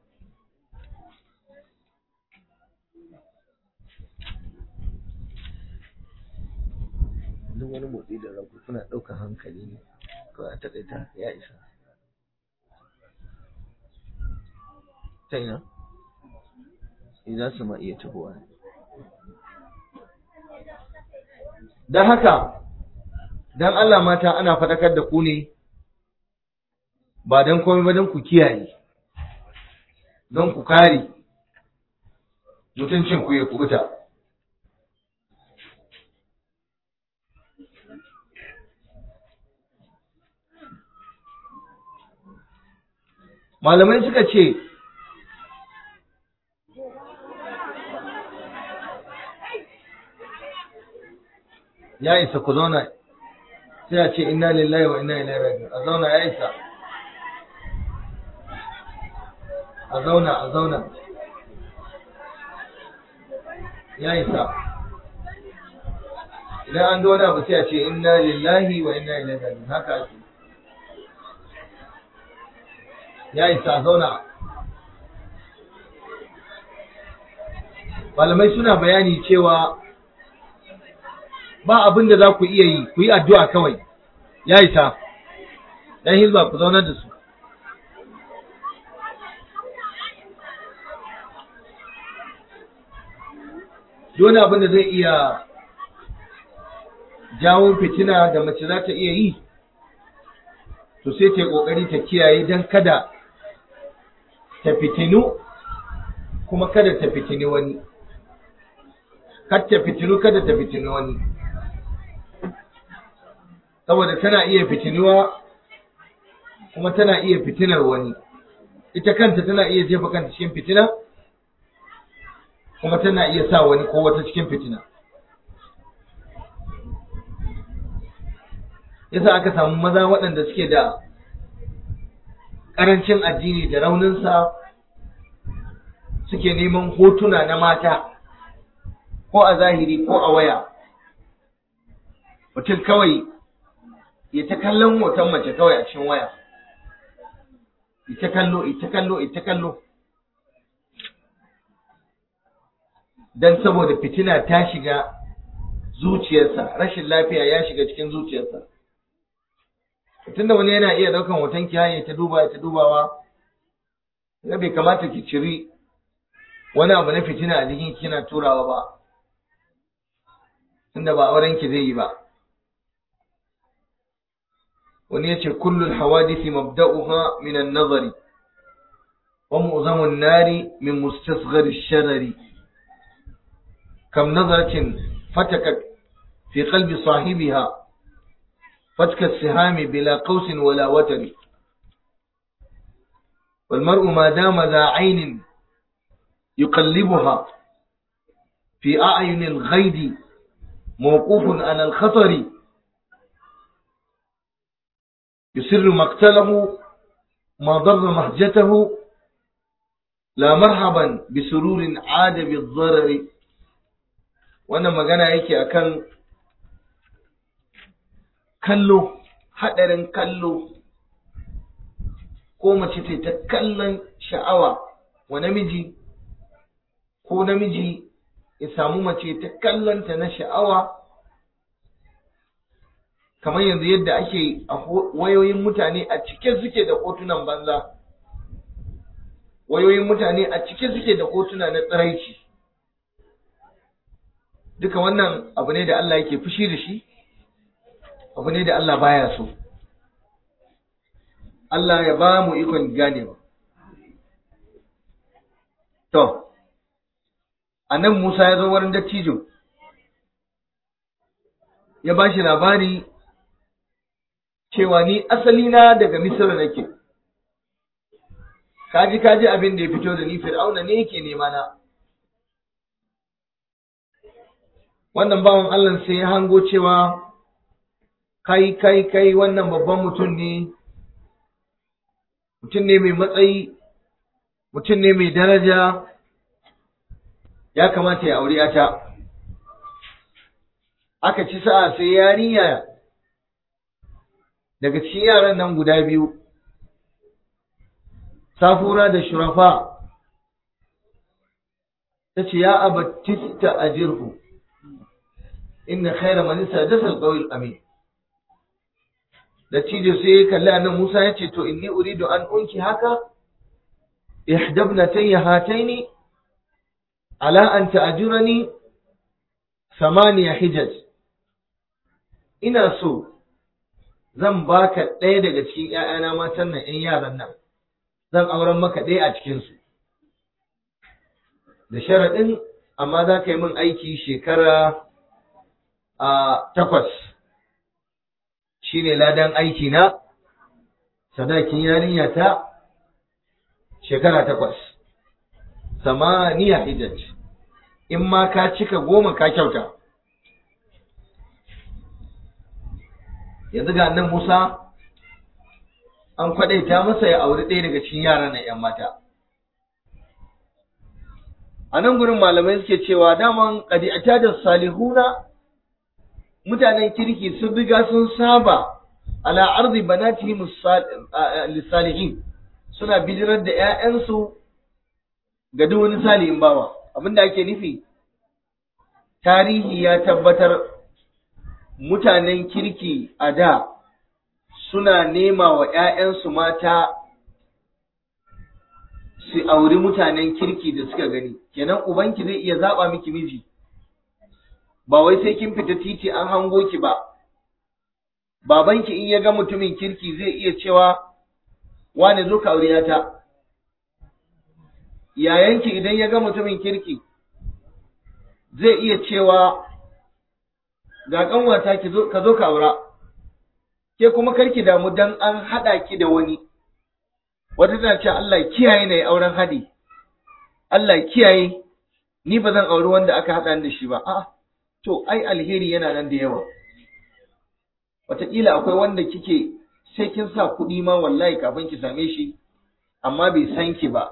Duk wani motsi da ranku kuna ɗaukar hankali ne, kawai a taƙaita ya isa. Ta ina? Za su ma iya tahowa. Don haka, don Allah mata ana faɗakar da ku ne, ba don komai ba don ku kiyaye, don ku kare mutuncin ku ya kubuta. Malamai suka ce, ya isa ku zauna, sai a ce inna lillahi wa inna ilaihi raji'un. A zauna ya isa, a zauna a zauna ya isa. idan an ga wani abu sai a ce inna lillahi wa inna ilaihi raji'un, haka ake. Ya isa zauna. Malamai suna bayani cewa ba abin da za ku iya yi, ku yi addu'a kawai, ya isa, ɗan hizba ku zaunar da su. Dole abin da zai iya jawo fitina da mace za ta iya yi, to sai ta yi ƙoƙari ta kiyaye don kada ta fitinu, kuma kada ta fitini wani. Kar ta fitinu, kada ta fitini wani. Saboda tana iya fitinuwa kuma tana iya fitinar wani. Ita kanta tana iya jefa kanta cikin fitina kuma tana iya sa wani ko wata cikin fitina. Yasa aka samu maza waɗanda suke da ƙarancin addini da rauninsa suke neman hotuna na mata ko a zahiri ko a waya. Mutum kawai ya ta kallon hoton mace kawai a cikin waya, ita kallo ita kallo ita kallo, dan saboda fitina ta shiga zuciyarsa, rashin lafiya ya shiga cikin zuciyarsa. Tunda wani yana iya daukan hoton ki haye ta duba ta dubawa, ga bai kamata ki ciri wani abu na fitina a jikin kina turawa ba, tunda ba auren ki zai yi ba. Wani yace kullul hawadisi mabda'uha min an-nazari wa mu'zamu an-nari min mustasghar ash-sharari, kam nazaratin fatakat fi qalbi sahibiha فتك السهام بلا قوس ولا وتر، والمرء ما دام ذا عين يقلبها في أعين الغيد موقوف على الخطر، يسر مقتله ما ضر مهجته لا مرحبا بسرور عاد بالضرر. وانا magana yake akan kallo, haɗarin kallo, ko mace ce ta kallon sha'awa wa namiji, ko namiji ya samu mace ta kallonta na sha'awa, kamar yanzu yadda ake a wayoyin mutane a cike suke da hotunan banza, wayoyin mutane a cike suke da hotuna na tsiraici. Duka wannan abu ne da Allah yake fushi da shi, abu ne da Allah baya so. Allah ya ba mu ikon ganewa. To, annan Musa ya zo wurin dattijo, ya ba shi labari cewa ni asali na daga Misra nake, kaji kaji abin da ya fito da ni, Fir'auna ne yake nema na. Wannan bawan Allah sai ya hango cewa kai kai kai wannan babban mutum ne, mutum ne mai matsayi, mutum ne mai daraja, ya kamata ya aure ta. Aka ci sa'a sai yarinya daga cikin yaran nan guda biyu, Safura da Shurafa, ta ce ya abattista ajirhu inna khayra man istajasa al-qawi al-amin. Da cijo sai ya kalli annabi Musa ya ce to inni uridu an unki haka ihdabnatayya hataini ala an ta'jurani samaniya hijaj. Ina so zan baka ɗaya daga cikin ƴaƴana matan nan, ƴan yaran nan, zan auren maka ɗaya a cikin su, da sharaɗin amma za ka yi min aiki shekara a takwas. Shine ladan aiki na, sadakin yarinya ta shekara takwas, samaniya hijaj. In ma ka cika goma ka kyauta. Yanzu ga nan Musa an kwadaita masa ya auri ɗaya daga cikin yaran nan ƴan mata. A nan gurin malamai suke cewa daman qad atada salihuna mutanen kirki sun riga sun saba ala ardi banatihim lis-salihin, suna bijirar da ƴaƴansu ga duk wani salihin bawa. Abinda ake nufi, tarihi ya tabbatar mutanen kirki a da suna nema wa ƴaƴansu mata su auri mutanen kirki da suka gani. Kenan ubanki zai iya zaba miki miji, ba wai sai kin fita titi an hango ki ba. Babanki in ya ga mutumin kirki zai iya cewa wane zo ka aure ta. Yayanki idan ya ga mutumin kirki zai iya cewa ga kanwata ki zo ka zo ka aura. Ke kuma karki damu dan an hada ki da wani. Wata tana cewa Allah kiyaye na yi auren hadi, Allah kiyaye ni ba zan auri wanda aka hada ni da shi ba. A'a, to ai alheri yana nan da yawa. Wataƙila akwai wanda kike sai kin sa kuɗi ma wallahi kafin ki same shi, amma bai san ki ba,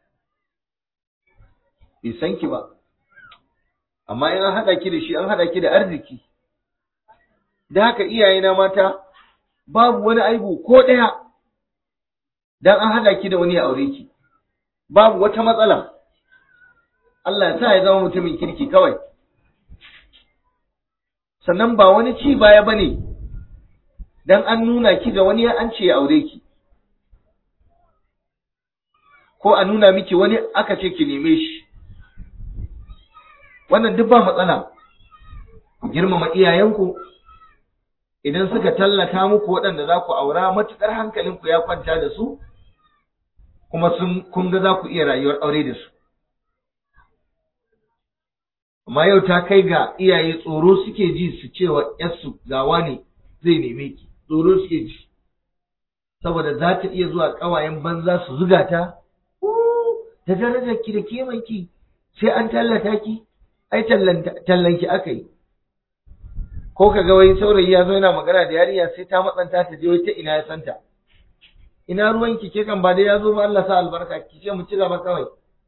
bai san ki ba. Amma in an haɗa ki da shi, an haɗa ki da arziki. Da haka iyayena mata, babu wani aibu ko ɗaya dan an haɗa ki da wani ya aure ki, babu wata matsala. Allah ya sa ya zama mutumin kirki kawai. Sannan ba wani ci baya bane dan an nuna ki ga wani an ce ya aure ki, ko a nuna miki wani aka ce ki neme shi. Wannan duk ba matsala. Ku girmama iyayenku idan suka tallata muku waɗanda za ku aura, matuƙar hankalinku ya kwanta da su, kuma sun kun ga za ku iya rayuwar aure da su. Amma yau ta kai ga iyaye tsoro suke ji su cewa ‘yarsu gawa ne zai neme ki, tsoro suke ji, saboda za ta iya zuwa ƙawayen banza su zuga ta, da darajar ki da kimanki sai an tallata ki, ai tallanki aka yi. Ko ka ga wai saurayi ya zo yana magana da yarinya sai ta matsanta ta je wai ta ina ya santa. Ina ruwanki, ke kan ba dai ya zo ba, Allah sa albarka, ki ce mu ci gaba kawai.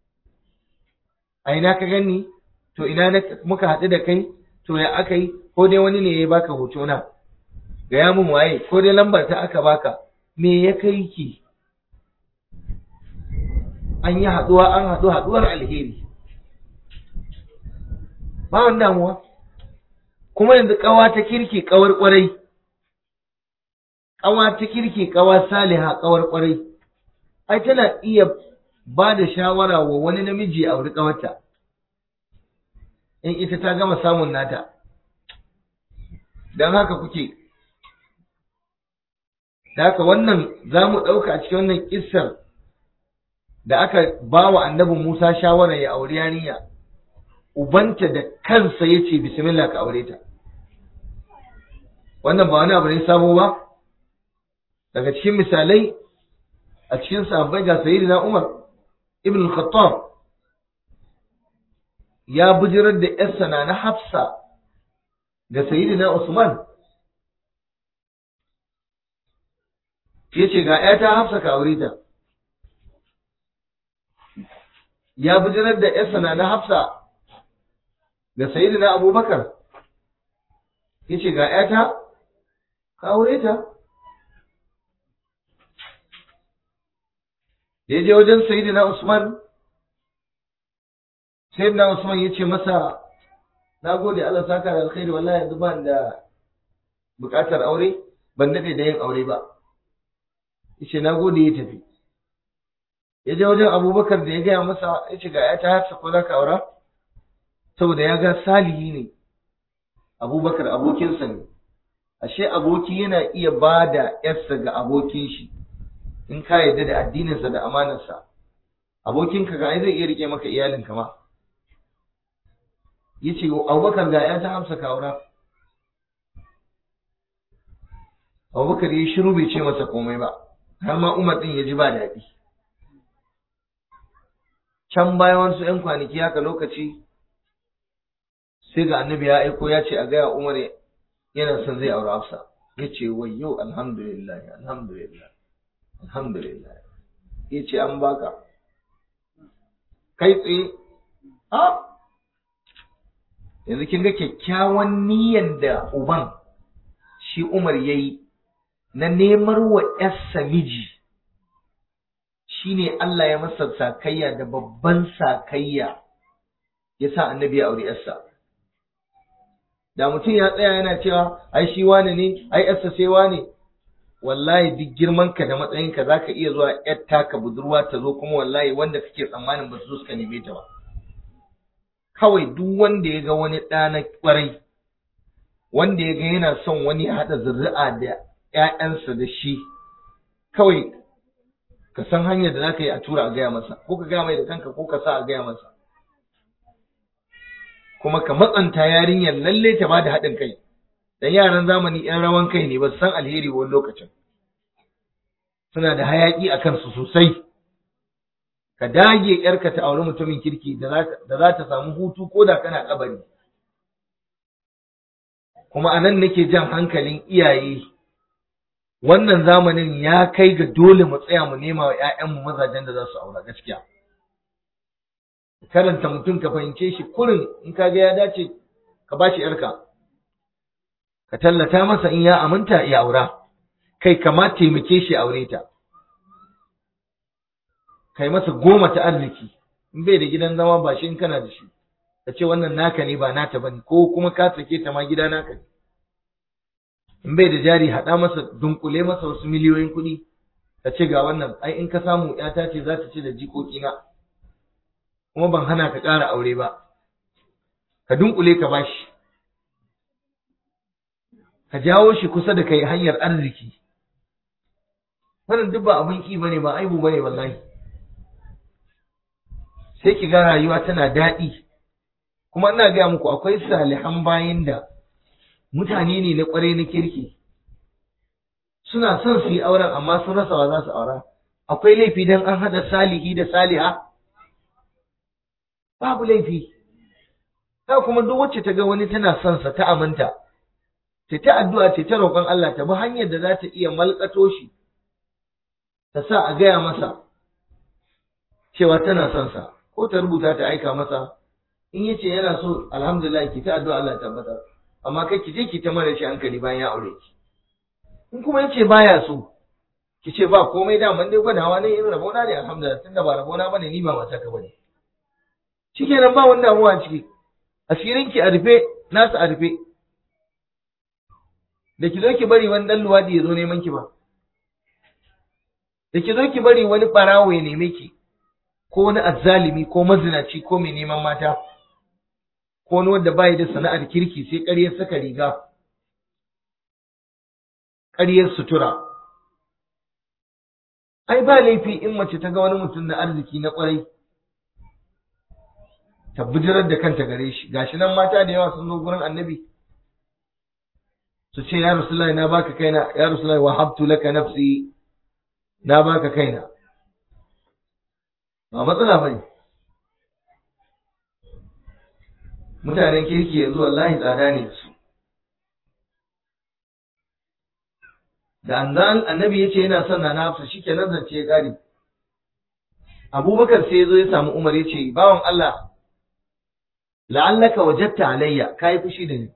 A ina ka gani? To ina muka haɗu da kai? To ya aka yi? Ko dai wani ne ya baka hoto na? Gaya mun waye? Ko dai lambar ta aka baka? Me ya kai ki? An yi haɗuwa, an haɗu haɗuwar alheri. Ba wani damuwa. Kuma yanzu ƙawa ta kirki ƙawar ƙwarai, ƙawa ta kirki ƙawa saliha ƙawar ƙwarai, ai tana iya ba da shawara wa wani namiji a auri ƙawarta in ita ta gama samun nata. Don haka kuke, da haka wannan za mu ɗauka a cikin wannan ƙissar da aka ba wa annabi Musa shawara ya auri yarinya, ubanta da kansa ya ce bismillah ka aure ta. Wannan ba wani abu ne sabo ba. Daga cikin misalai a cikin sahabbai ga sayyidina Umar ibn al-Khattab ya bujirar da yarsa na Hafsa ga sayyidina Usman, yace ga ƴata Hafsa ka aure ta. Ya bujirar da yarsa na Hafsa ga sayyidina Abubakar, yace ga ƴata ka aure ta. Da je wajen sayyidina Usman, sayyidina Usman yace masa nagode, Allah saka da alkhairi, wallahi yanzu ban da bukatar aure, ban dade da yin aure ba. Yace nagode, ya tafi. Ya je wajen Abubakar da ya gaya masa, yace ga ƴata Hafsa ko za ka aura? Saboda ya ga salihi ne, Abubakar abokinsa ne. Ashe aboki yana iya ba da ‘yarsa ga abokin shi in ka yarda da addininsa da amanarsa. Abokinka ga ai zai iya rike maka iyalinka ma. Yace Abubakar ga ‘ya ta Hafsa ka aura. Abubakar ya shiru bai ce masa komai ba, har ma Umar din ya ji ba daɗi. Can bayan wasu ‘yan kwanaki haka lokaci, sai ga annabi ya aiko ya ce a gaya Umar yana son zai aure Hafsa. Ya ce wayyo alhamdulillah alhamdulillah alhamdulillah. Ya ce an baka kai tsaye. A yanzu kin ga kyakkyawan niyyar da uban shi Umar yayi na nemar wa ‘yarsa miji shine Allah ya masa sakayya da babban sakayya ya sa annabi ya aure ‘yarsa. Da mutum ya tsaya yana cewa ai shi wane ne, ai ‘yarsa sai wane, wallahi duk girmanka da matsayinka za ka iya zuwa ‘yar taka budurwa ta zo kuma wallahi wanda kake tsammanin ba su zo suka neme ta ba. Kawai duk wanda ya ga wani ɗa na ƙwarai, wanda ya ga yana son wani ya haɗa zuri'a da ‘ya'yansa da shi, kawai ka san hanyar da za ka yi a tura a gaya masa, ko ka gaya mai da kanka ko ka sa a gaya masa. Kuma ka matsanta yarinyar lalle ta ba da haɗin kai, dan yaran zamani ‘yan rawan kai ne ba su san alheri wani lokacin. Suna da hayaƙi a kansu sosai. Ka dage ‘yarka ta auri mutumin kirki da za ta samu hutu ko da kana kabari. Kuma a nan nake jan hankalin iyaye, wannan zamanin ya kai ga dole mu tsaya mu nema wa ‘ya'yanmu mazajen da za su aura gaskiya. Karanta mutum ka fahimce shi kurin in ka ga ya dace ka ba shi ‘yarka, ka tallata masa in ya aminta ya aura, kai kama taimake shi aure ta. Kai masa goma ta arziki, in bai da gidan zama ba shi in kana da shi, ka ce wannan naka ne ba nata bane, ko kuma ka sake ta ma gida naka ne. In bai da jari haɗa masa dunkule masa wasu miliyoyin kuɗi, ka ce ga wannan ai in ka samu ƴata ce za ta ce da jikokina, kuma ban hana ka ƙara aure ba, ka dunkule ka bashi, ka jawo shi kusa da kai hanyar arziki. Wannan duk ba abin ƙi bane, ba aibu bane wallahi. Sai ki ga rayuwa tana daɗi. Kuma ina gaya muku akwai salihan bayin da mutane ne na ƙwarai na kirki, suna son su yi auren amma sun rasa wa za su aura. Akwai laifi dan an haɗa salihi da saliha? Babu laifi. Ta kuma duk wacce ta ga wani tana son sa ta aminta, ta ta addu'a ta ta roƙon Allah ta bi hanyar da za ta iya malƙato shi, ta sa a gaya masa cewa tana son sa, ko ta rubuta ta aika masa. In yace yana so alhamdulillah ki ta addu'a Allah tabbatar, amma kai ki je ki ta mara shi hankali bayan ya aure ki. In kuma yace baya so, ki ce ba komai da man dai gwadawa ne, irin rabona ne alhamdulillah, tunda ba rabona bane ni ba mata ka bane. Shikenan ba wanda damuwa ciki. Asirin ki a rufe, nasu a rufe. Da ki zo ki bari wani dan luwadi ya zo neman ki ba. Da ki zo ki bari wani barawo ya neme ki, ko wani azzalimi ko mazinaci ko mai neman mata, ko wani wanda bai da sana'ar kirki sai ƙaryar saka riga, ƙaryar sutura. Ai ba laifi in mace ta ga wani mutum na arziki na ƙwarai, ta bijirar da kanta gare shi. Gashi nan mata da yawa sun zo gurin annabi su ce ya Rasulullahi na baka kaina, ya Rasulullahi wahabtu laka nafsi, na baka kaina. Ba matsala bane. Mutanen kirki yanzu wallahi tsada ne su. Da annabi ya ce yana son na Hafsa, shikenan zance ya kare. Abubakar sai ya zo ya samu Umar ya ce, bawan Allah, la'allaka wajadta alayya, kai fushi da ni.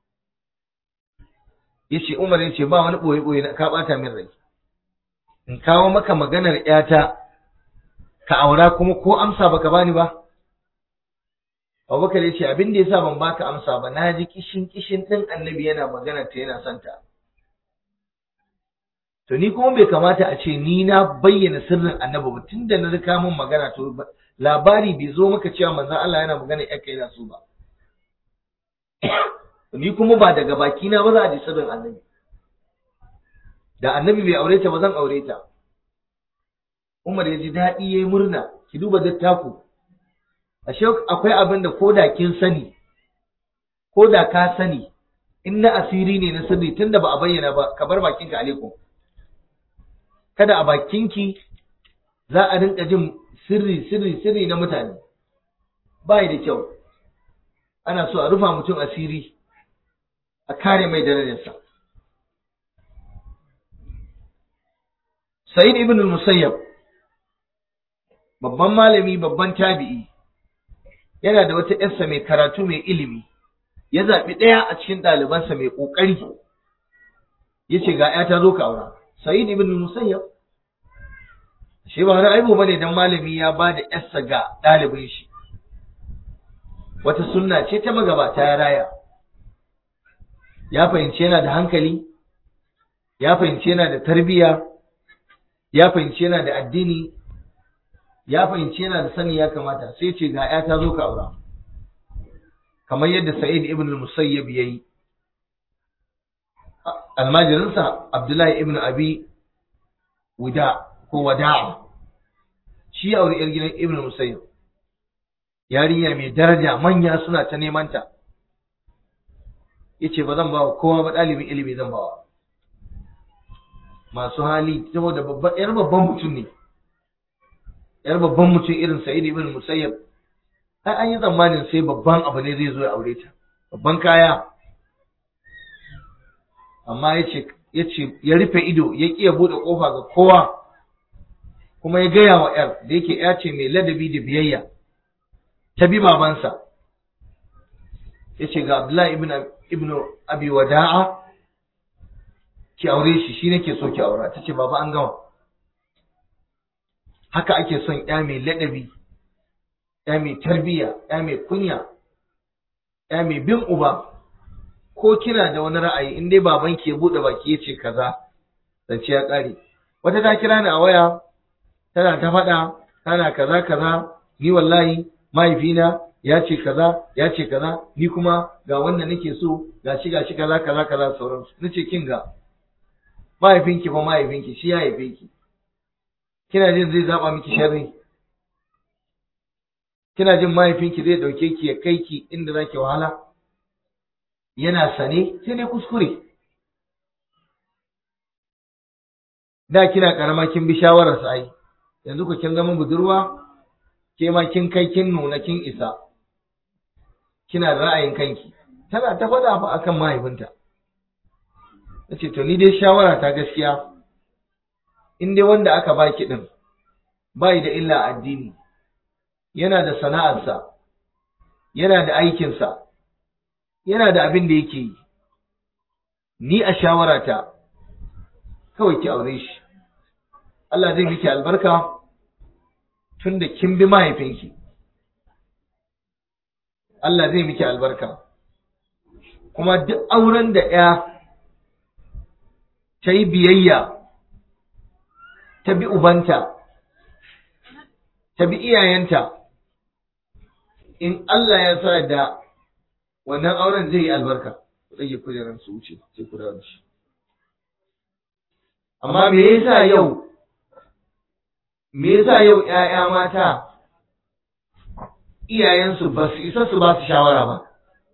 Yace Umar yace ba wani boye boye ka bata min rai. In kawo maka maganar ƴata ka aura kuma ko amsa baka bani ba. Abubakar yace abin da yasa ban baka amsa ba, na ji kishin kishin din annabi yana magana ta yana santa. To ni kuma bai kamata a ce ni na bayyana sirrin annabi ba, tunda na rika min magana to labari bai zo maka cewa manzon Allah yana magana ƴarka yana so ba. Ni kuma ba daga baki na ba za a ji sirrin annabi. Da annabi bai aure ta ba zan aure ta. Umar ya ji daɗi ya yi murna, ki duba dattako. Ashe akwai abin da koda kin sani, koda ka sani, in na asiri ne na sirri tunda ba a bayyana ba, ka bar bakinka alaikum. Kada a bakinki za a rinka jin sirri sirri sirri na mutane. Bai da kyau. Ana so a rufa mutum asiri, a kare mai darajarsa. Sa'id ibn al-Musayyab, babban malami, babban tabi'i, yana da wata ƴarsa mai karatu mai ilimi. ya zaɓi ɗaya a cikin ɗalibansa mai ƙoƙari ya ce ga ‘ya ta zo ka aura. Sa'id ibn Musayyab shi ba wani aibu bane dan malami ya ba da ‘yarsa ga ɗalibin shi, wata sunna ce ta magabata ya raya. Ya fahimci yana da hankali, ya fahimci yana da tarbiyya, ya fahimci yana da addini, ya fahimci yana da sani ya kamata, sai ce ga ‘ya ta zo ka aura. Kamar yadda Sa'id ibn Musayyab ya yi. Almajirinsa Abdullahi ibn Abi Wida ko Wada'a, shi ya auri ‘yar gidan Ibn Musayyab. Yarinya mai daraja, manya suna ta neman ta. Yace ba zan ba wa kowa ba, ɗalibin ilimi zan ba wa. Masu hali, saboda babban ‘yar babban mutum ne. ‘Yar babban mutum irin Sa'id ibn Musayyab. Ai an yi tsammanin sai babban abu ne zai zo ya aure ta. Babban kaya. Amma yace yace ya rufe ido, ya ƙi ya buɗe ƙofa ga kowa. Kuma ya gaya wa ‘yar da yake ‘ya ce mai ladabi da biyayya, ta bi babansa. Ya ce ga Abdullahi ibn, ibn Abi Wada'a, ki aure shi, shi nake so ki aura. Ta ce baba an gama. Haka ake son ‘ya mai ladabi, ‘ya mai tarbiyya, ‘ya mai kunya, ‘ya mai bin uba. Ko kina da wani ra'ayi, in dai babanki ya buɗe baki ya ce kaza, zance ya ƙare. Wata ta kira ni a waya, tana ta faɗa, tana kaza kaza, ni wallahi mahaifina ya ce kaza, ya ce kaza, ni kuma ga wanda nake so, ga shi ga shi kaza kaza kaza sauransu. Nace kin ga mahaifinki fa mahaifinki, shi ya haife ki. Kina jin zai zaba miki sharri? Kina jin mahaifinki zai dauke ki ya kai ki inda zaki wahala? Yana sane, sai dai kuskure. Da kina karama kin bi shawarar sa ai. Yanzu ku kin zama budurwa, ke ma kin kai kin nuna kin isa. Kina da ra'ayin kanki. Tana ta faɗa fa akan mahaifinta. Nace to ni dai shawara ta gaskiya, in dai wanda aka baki din bai da illa addini, yana da sana'arsa, yana da aikinsa, yana da abin da yake yi, ni a shawarata kawai ki aure shi. Allah zai miki albarka tunda kin bi mahaifinki. Allah zai miki albarka. Kuma duk auren da ya ta yi biyayya, ta bi ubanta, ta bi iyayenta, in Allah ya sa da wannan auren zai yi albarka. Rage kujeran su wuce, sai ku dawo da shi. Amma me yasa yau me yasa yau ƴaƴa mata iyayensu ba su isa su ba su shawara ba?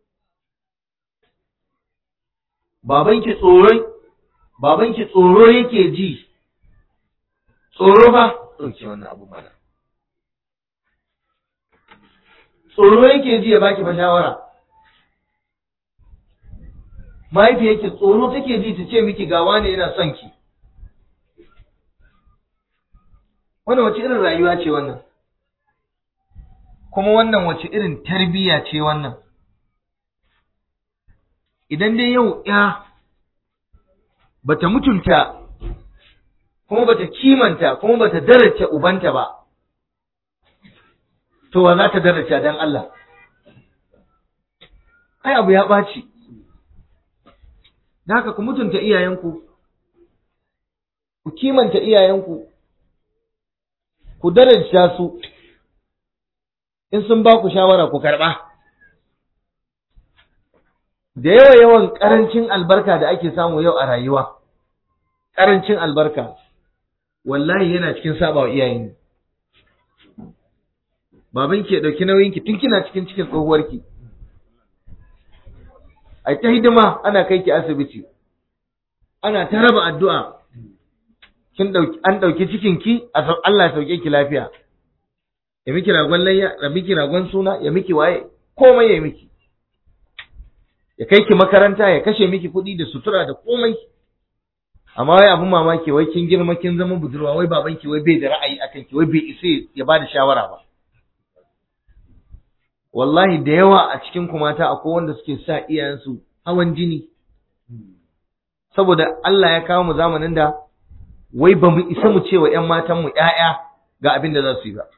Babanki tsoro babanki tsoro yake ji, tsoro ba ɗauke wannan abu mana, tsoro yake ji ya baki fa shawara. Mahaifiyarki tsoro take ji ta ce miki ga wani yana son ki. Wannan wace irin rayuwa ce wannan? Kuma wannan wace irin tarbiyya ce wannan? Idan dai yau ya bata mutunta kuma bata kimanta kuma bata daraja ubanta ba, to wa za ta daraja dan Allah? Ai abu ya ɓaci. Da haka ku mutunta iyayenku, ku kimanta iyayenku, ku daraja su, in sun ba ku shawara ku karɓa. Da yawa yawan ƙarancin albarka da ake samu yau a rayuwa, ƙarancin albarka, wallahi yana cikin sabawa iyayen. Babanki ya ɗauki nauyinki tun kina cikin cikin tsohuwarki. Ai ta hidima ana kai ki asibiti, ana ta raba addu'a, kin dauki an dauki cikin ki, Allah ya sauke ki lafiya, ya miki ragon layya, ya miki ragon suna, ya miki waye, komai ya miki, ya kai ki makaranta, ya kashe miki kuɗi da sutura da komai. Amma wai abun mamaki, wai kin girma kin zama budurwa, wai babanki wai bai da ra'ayi akan ki, wai bai isa ya bada shawara ba. wallahi da yawa a cikin ku mata akwai wanda suke sa iyayensu hawan jini saboda Allah ya kawo mu zamanin da wai ba mu isa mu ce wa ƴan matan mu ƴaƴa ga abin da za su yi ba.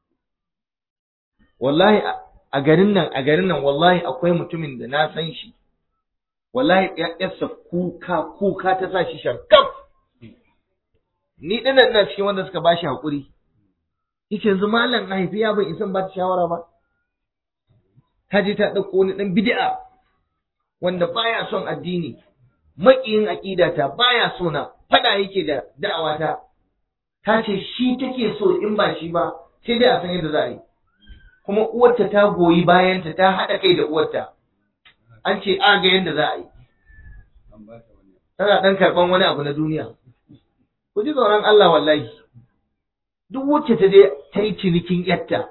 Wallahi a garin nan a garin nan wallahi akwai mutumin da na san shi, wallahi ƴaƴarsa kuka kuka ta sa shi sharkaf. Ni dinan ina cikin wanda suka bashi hakuri. Yace yanzu malam haifiya ban isan ba ta shawara ba. Ta je ta ɗauko wani ɗan bid'a wanda baya son addini, maƙiyin aƙidata baya so na, faɗa yake da da'awata. Ta ce shi take so in ba shi ba sai dai a san yadda za a yi. Kuma uwarta ta goyi bayanta, ta haɗa kai da uwarta. An ce a ga yadda za a yi. Tana ɗan karɓan wani abu na duniya. Ku ji tsoron Allah wallahi. Duk wacce ta je ta yi cinikin yatta,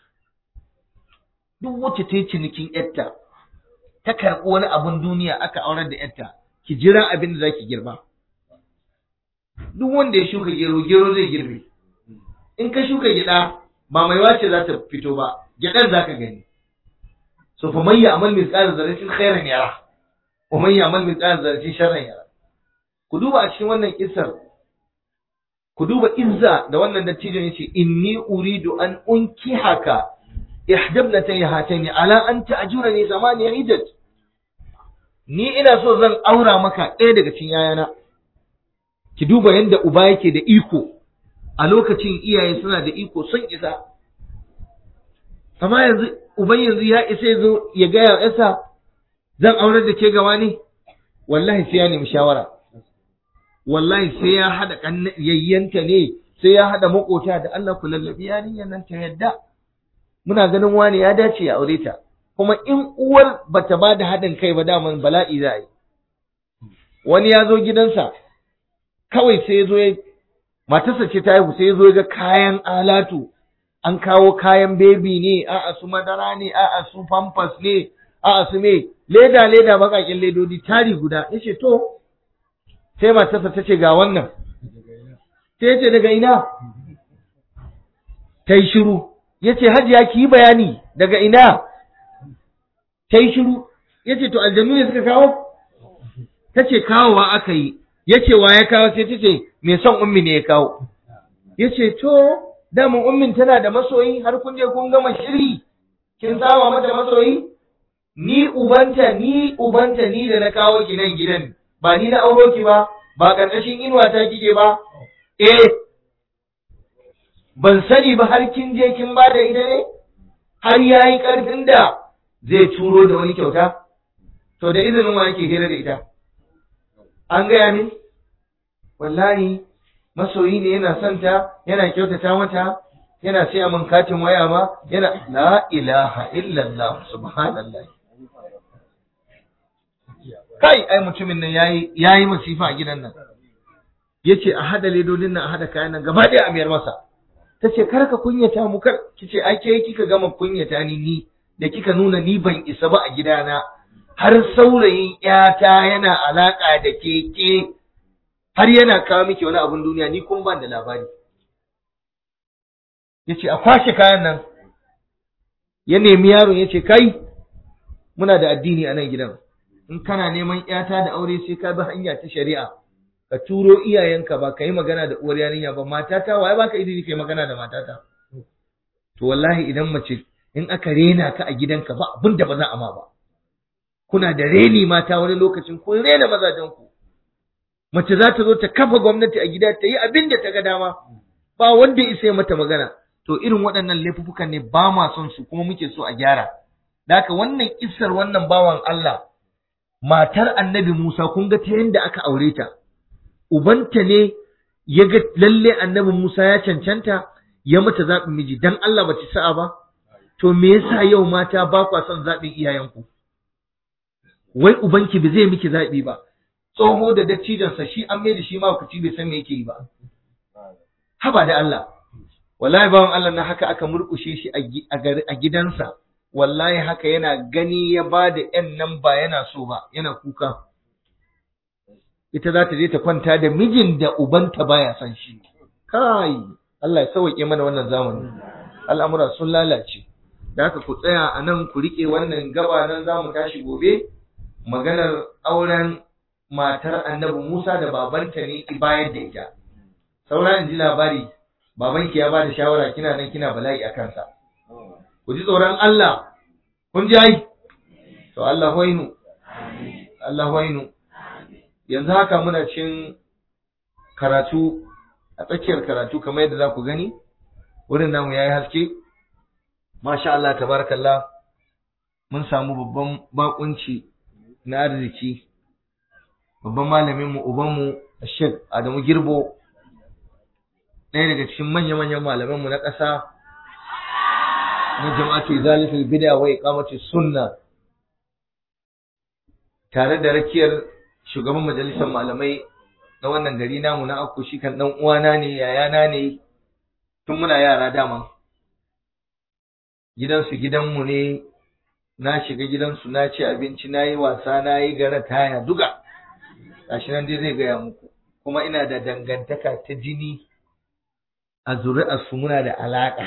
duk wacce ta yi cinikin yatta, ta karɓi wani abun duniya aka aurar da yatta, ki jira abin da za ki girba. Duk wanda ya shuka gero, gero zai girbe. In ka shuka gyaɗa, ba mai wace za ta fito ba, gyaɗan za ka gani. So fa man ya'mal mithqala dharratin khairan yara, wa man ya'mal mithqala dharratin sharran yara. Ku duba a cikin wannan kissar, ku duba izza da wannan dattijon yace inni uridu an unkihaka ihdabnatay hatayni ala an ta'jurani zamani hijjat. Ni ina so zan aura maka ɗaya daga cikin yayana. Ki duba yadda uba yake da iko, a lokacin iyaye suna da iko sun isa. Amma yanzu uban yanzu ya isa yazo ya ga yarsa zan aurar da ke gawa ne? Wallahi sai ya nemi shawara. Wallahi sai ya hada yayyanta ne, sai ya hada makota da Allah ku lallabi yarinyar nan ta yadda. Muna ganin wani ya dace ya aure ta. Kuma in uwar bata ba da haɗin kai ba daman bala'i za a yi. Wani ya zo gidansa, kawai sai ya zo ya, matarsa ce ta haihu sai ya zo ya ga kayan alatu, an kawo kayan bebi ne, a'a su madara ne, a'a su pampers ne, a'a su me, leda leda bakakin ledodi tari guda, ya ce to, sai matarsa ta ce ga wannan, sai ya ce daga ina? Ta yi shiru, ya ce hajiya ki yi bayani daga ina? Ta yi shiru, ya ce to aljanu ne suka kawo? Ta ce kawowa aka yi, ya ce wa ya kawo, sai ta ce mai son ummi ne ya kawo. Ya ce to, daman ummin tana da masoyi har kun je kun gama shiri, kin sama mata masoyi? Ni ubanta, ni ubanta ni da na kawo ki nan gidan, ba ni na auro ki ba, ba ƙarƙashin inuwa ta kike ba. Eh, ban sani ba har kin je kin ba da ita ne? Har yayi ƙarfin da zai turo da wani kyauta? To da izinin wa yake hira da ita? An gaya min? Wallahi, masoyi ne yana son ta, yana kyautata mata, yana siya min katin waya ma, yana la ilaha illallah subhanallah. Kai, ai mutumin nan yayi yayi masifa a gidan nan. Yace a hada ledodin nan, a hada kayan nan gaba ɗaya a biyar masa. Tace kar ka kunyata mu, kar kice ai ke kika gama kunyata ni ni da kika nuna ni ban isa ba a gidana. Har saurayin ƴata yana alaka da keke, har yana kawo miki wani abun duniya, ni kun ban da labari. Yace a kwashe kayan nan. Ya nemi yaron yace kai, muna da addini a nan gidan. In kana neman ƴata da aure sai ka bi hanya ta shari'a. Ka turo iyayenka, ba ka yi magana da uwar yarinya ba. Matata waye baka izini kai magana da matata? To wallahi idan mace in aka rena ka a gidanka ba abin da ba za a ma ba. Kuna da reni mata wani lokacin, kun rena mazajen ku. Mace za ta zo ta kafa gwamnati a gida ta yi abin da ta ga dama, ba wanda ya isa mata magana. To irin waɗannan laifuffukan ne ba ma son su kuma muke so a gyara. Da haka wannan kissar wannan bawan Allah, matar Annabi Musa, kun ga ta yanda aka aure ta. Ubanta ne ya ga lalle Annabi Musa ya cancanta, ya mata zaɓin miji, dan Allah ba ta sa'a ba. To me yasa yau mata ba kwa son zaɓin iyayenku? Wai ubanki ba zai miki zaɓi ba. Tsoho da dattijansa shi an mai da shi mahaukaci bai san me yake yi ba. Haba da Allah. Wallahi bawan Allah na haka aka murƙushe shi a gidansa. Wallahi haka yana gani ya ba da ƴan nan ba yana so ba, yana kuka. Ita za ta je ta kwanta da mijin da ubanta baya son shi. Kai, Allah ya sauke mana wannan zamani. Al'amura sun lalace. da haka ku tsaya a nan ku riƙe wannan gaba nan za mu tashi gobe maganar auren matar annabi Musa da babanta ne bayar da ita. Sauran in ji labari babanki ya ba da shawara kina nan kina bala'i a kansa. Ku ji tsoron Allah, kun ji ai? To Allah hoinu, Allah hoinu. Yanzu haka muna cin karatu a tsakiyar karatu kamar yadda za ku gani, wurin namu ya yi haske. Masha Allah, tabarakallah, mun samu babban bakunci na arziki, babban malaminmu, ubanmu, Sheikh Adamu Girbo, ɗaya daga cikin manya-manyan malamanmu na ƙasa, na jama'atu izalatul bid'a wa iqamati sunna, tare da rakiyar shugaban majalisar malamai na wannan gari namu na Akko, shi kan dan uwana ne, yayana ne, tun muna yara dama. Gidansu gidanmu ne, na shiga gidansu na ci abinci, na yi wasa, na yi gara taya duka. Gashi nan dai zai gaya muku. Kuma ina da dangantaka ta jini a zuri'arsu, muna da alaƙa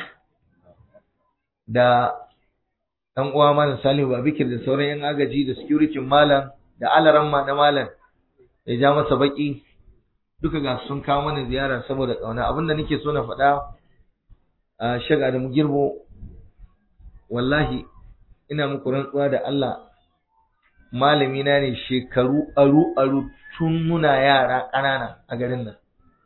da ɗan uwa malam Salihu Babikir da sauran yan agaji da security malam da alaramma na malam ya ja masa baki, duka ga sun kawo mana ziyara saboda ƙauna. Abinda nake so na faɗa a Sheikh Adamu Girbo, wallahi ina muku rantsuwa da Allah, malami na ne shekaru aru aru tun muna yara ƙanana a garin nan.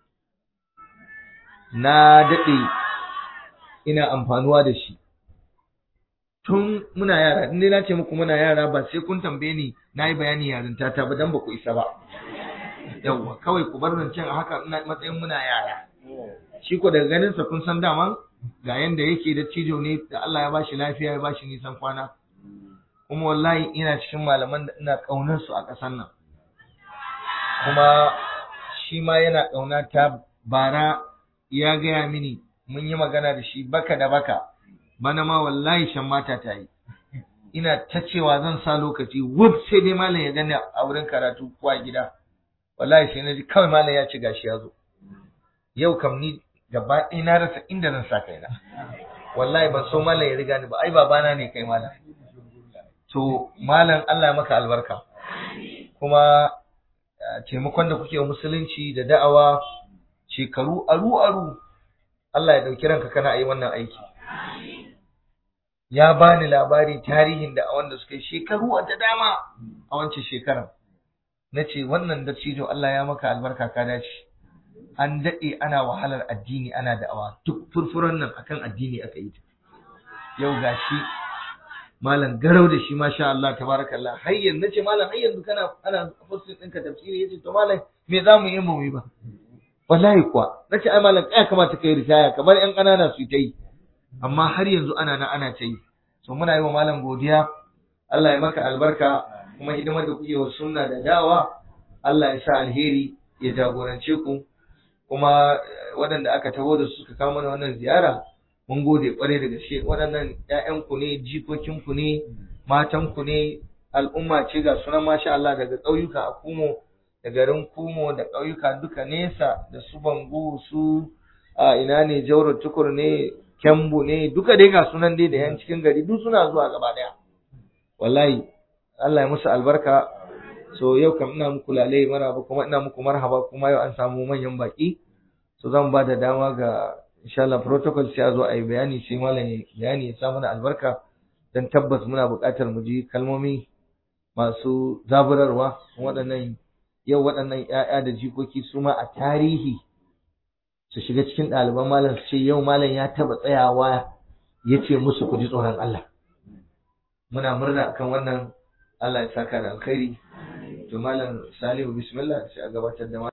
Na daɗe ina amfanuwa da shi tun muna yara. In dai na ce muku muna yara, ba sai kun tambaye ni na yi bayani yarinta ta ba, dan ba ku isa ba. Yawwa, kawai ku bar zancen a haka, ina matsayin muna yara. Shi ko daga ganin sa kun san dama ga yanda yake da cijo ne, da Allah ya bashi lafiya, ya bashi nisan kwana. Kuma wallahi ina cikin malaman da ina kaunar su a ƙasar nan. Kuma shi ma yana kauna ta. Bara ya gaya mini, mun yi magana da shi baka da baka, bana ma wallahi shan mata ta yi. Ina ta cewa zan sa lokaci, wuf sai dai malam ya gani a wurin karatu ko a gida. Wallahi sai na ji kawai malam ya ci gashi ya zo. Yau kam ni gaba ɗaya na rasa inda zan sa kaina. Wallahi ban so malam ya riga ni ba, ai babana ne kai malam. To malam Allah ya maka albarka. Kuma taimakon da kuke wa musulunci da da'awa shekaru aru aru, Allah ya dauki ranka kana yi wannan aiki. Ya bani labari tarihin da wanda suka yi shekaru da dama a wancan shekaran. Nace wannan dattijo Allah ya maka albarka, ka dace. An dade ana wahalar addini, ana da'awa, duk furfuran nan akan addini aka yi ta. Yau gashi malam garau da shi, masha Allah tabarakallah. Hayyan nace malam hayyan kana ana fassara ɗinka tafsiri, yace to malam me zamu yi mu yi ba. Wallahi kuwa nace ai malam ya kamata kai ritaya kamar ƴan ƙanana su ta yi, amma har yanzu ana nan ana ta yi. So muna yi wa malam godiya, Allah ya maka albarka, kuma hidimar da kuke wa sunna da dawa Allah ya sa alheri ya jagorance ku. Kuma waɗanda aka taho da su suka kawo mana wannan ziyara, mun gode ƙwarai da gaske. Waɗannan ƴaƴanku ne, jikokinku ne, matanku ne, al'umma ce ga sunan masha Allah, daga ƙauyuka a Kumo, da garin Kumo da ƙauyuka duka nesa, da su Bangu, su a ina ne, Jauro Tukur ne, Kyambu ne, duka dai ga sunan dai da yan cikin gari duk suna zuwa gaba daya. Wallahi Allah ya musu albarka. So yau kam ina muku lalai maraba, kuma ina muku marhaba, kuma yau an samu manyan baki. So zan ba da dama ga insha Allah protocol sai a zo a yi bayani, sai malam ya bayani ya sa mana albarka, dan tabbas muna buƙatar mu ji kalmomi masu zaburarwa. Waɗannan yau waɗannan ƴaƴa da jikoki su ma a tarihi su shiga cikin ɗaliban malam su ce yau malam ya taɓa tsayawa ya ce musu ku ji tsoron Allah. Muna murna akan wannan, Allah ya saka da alkhairi. To malam Salihu bismillah, sai a gabatar da malam.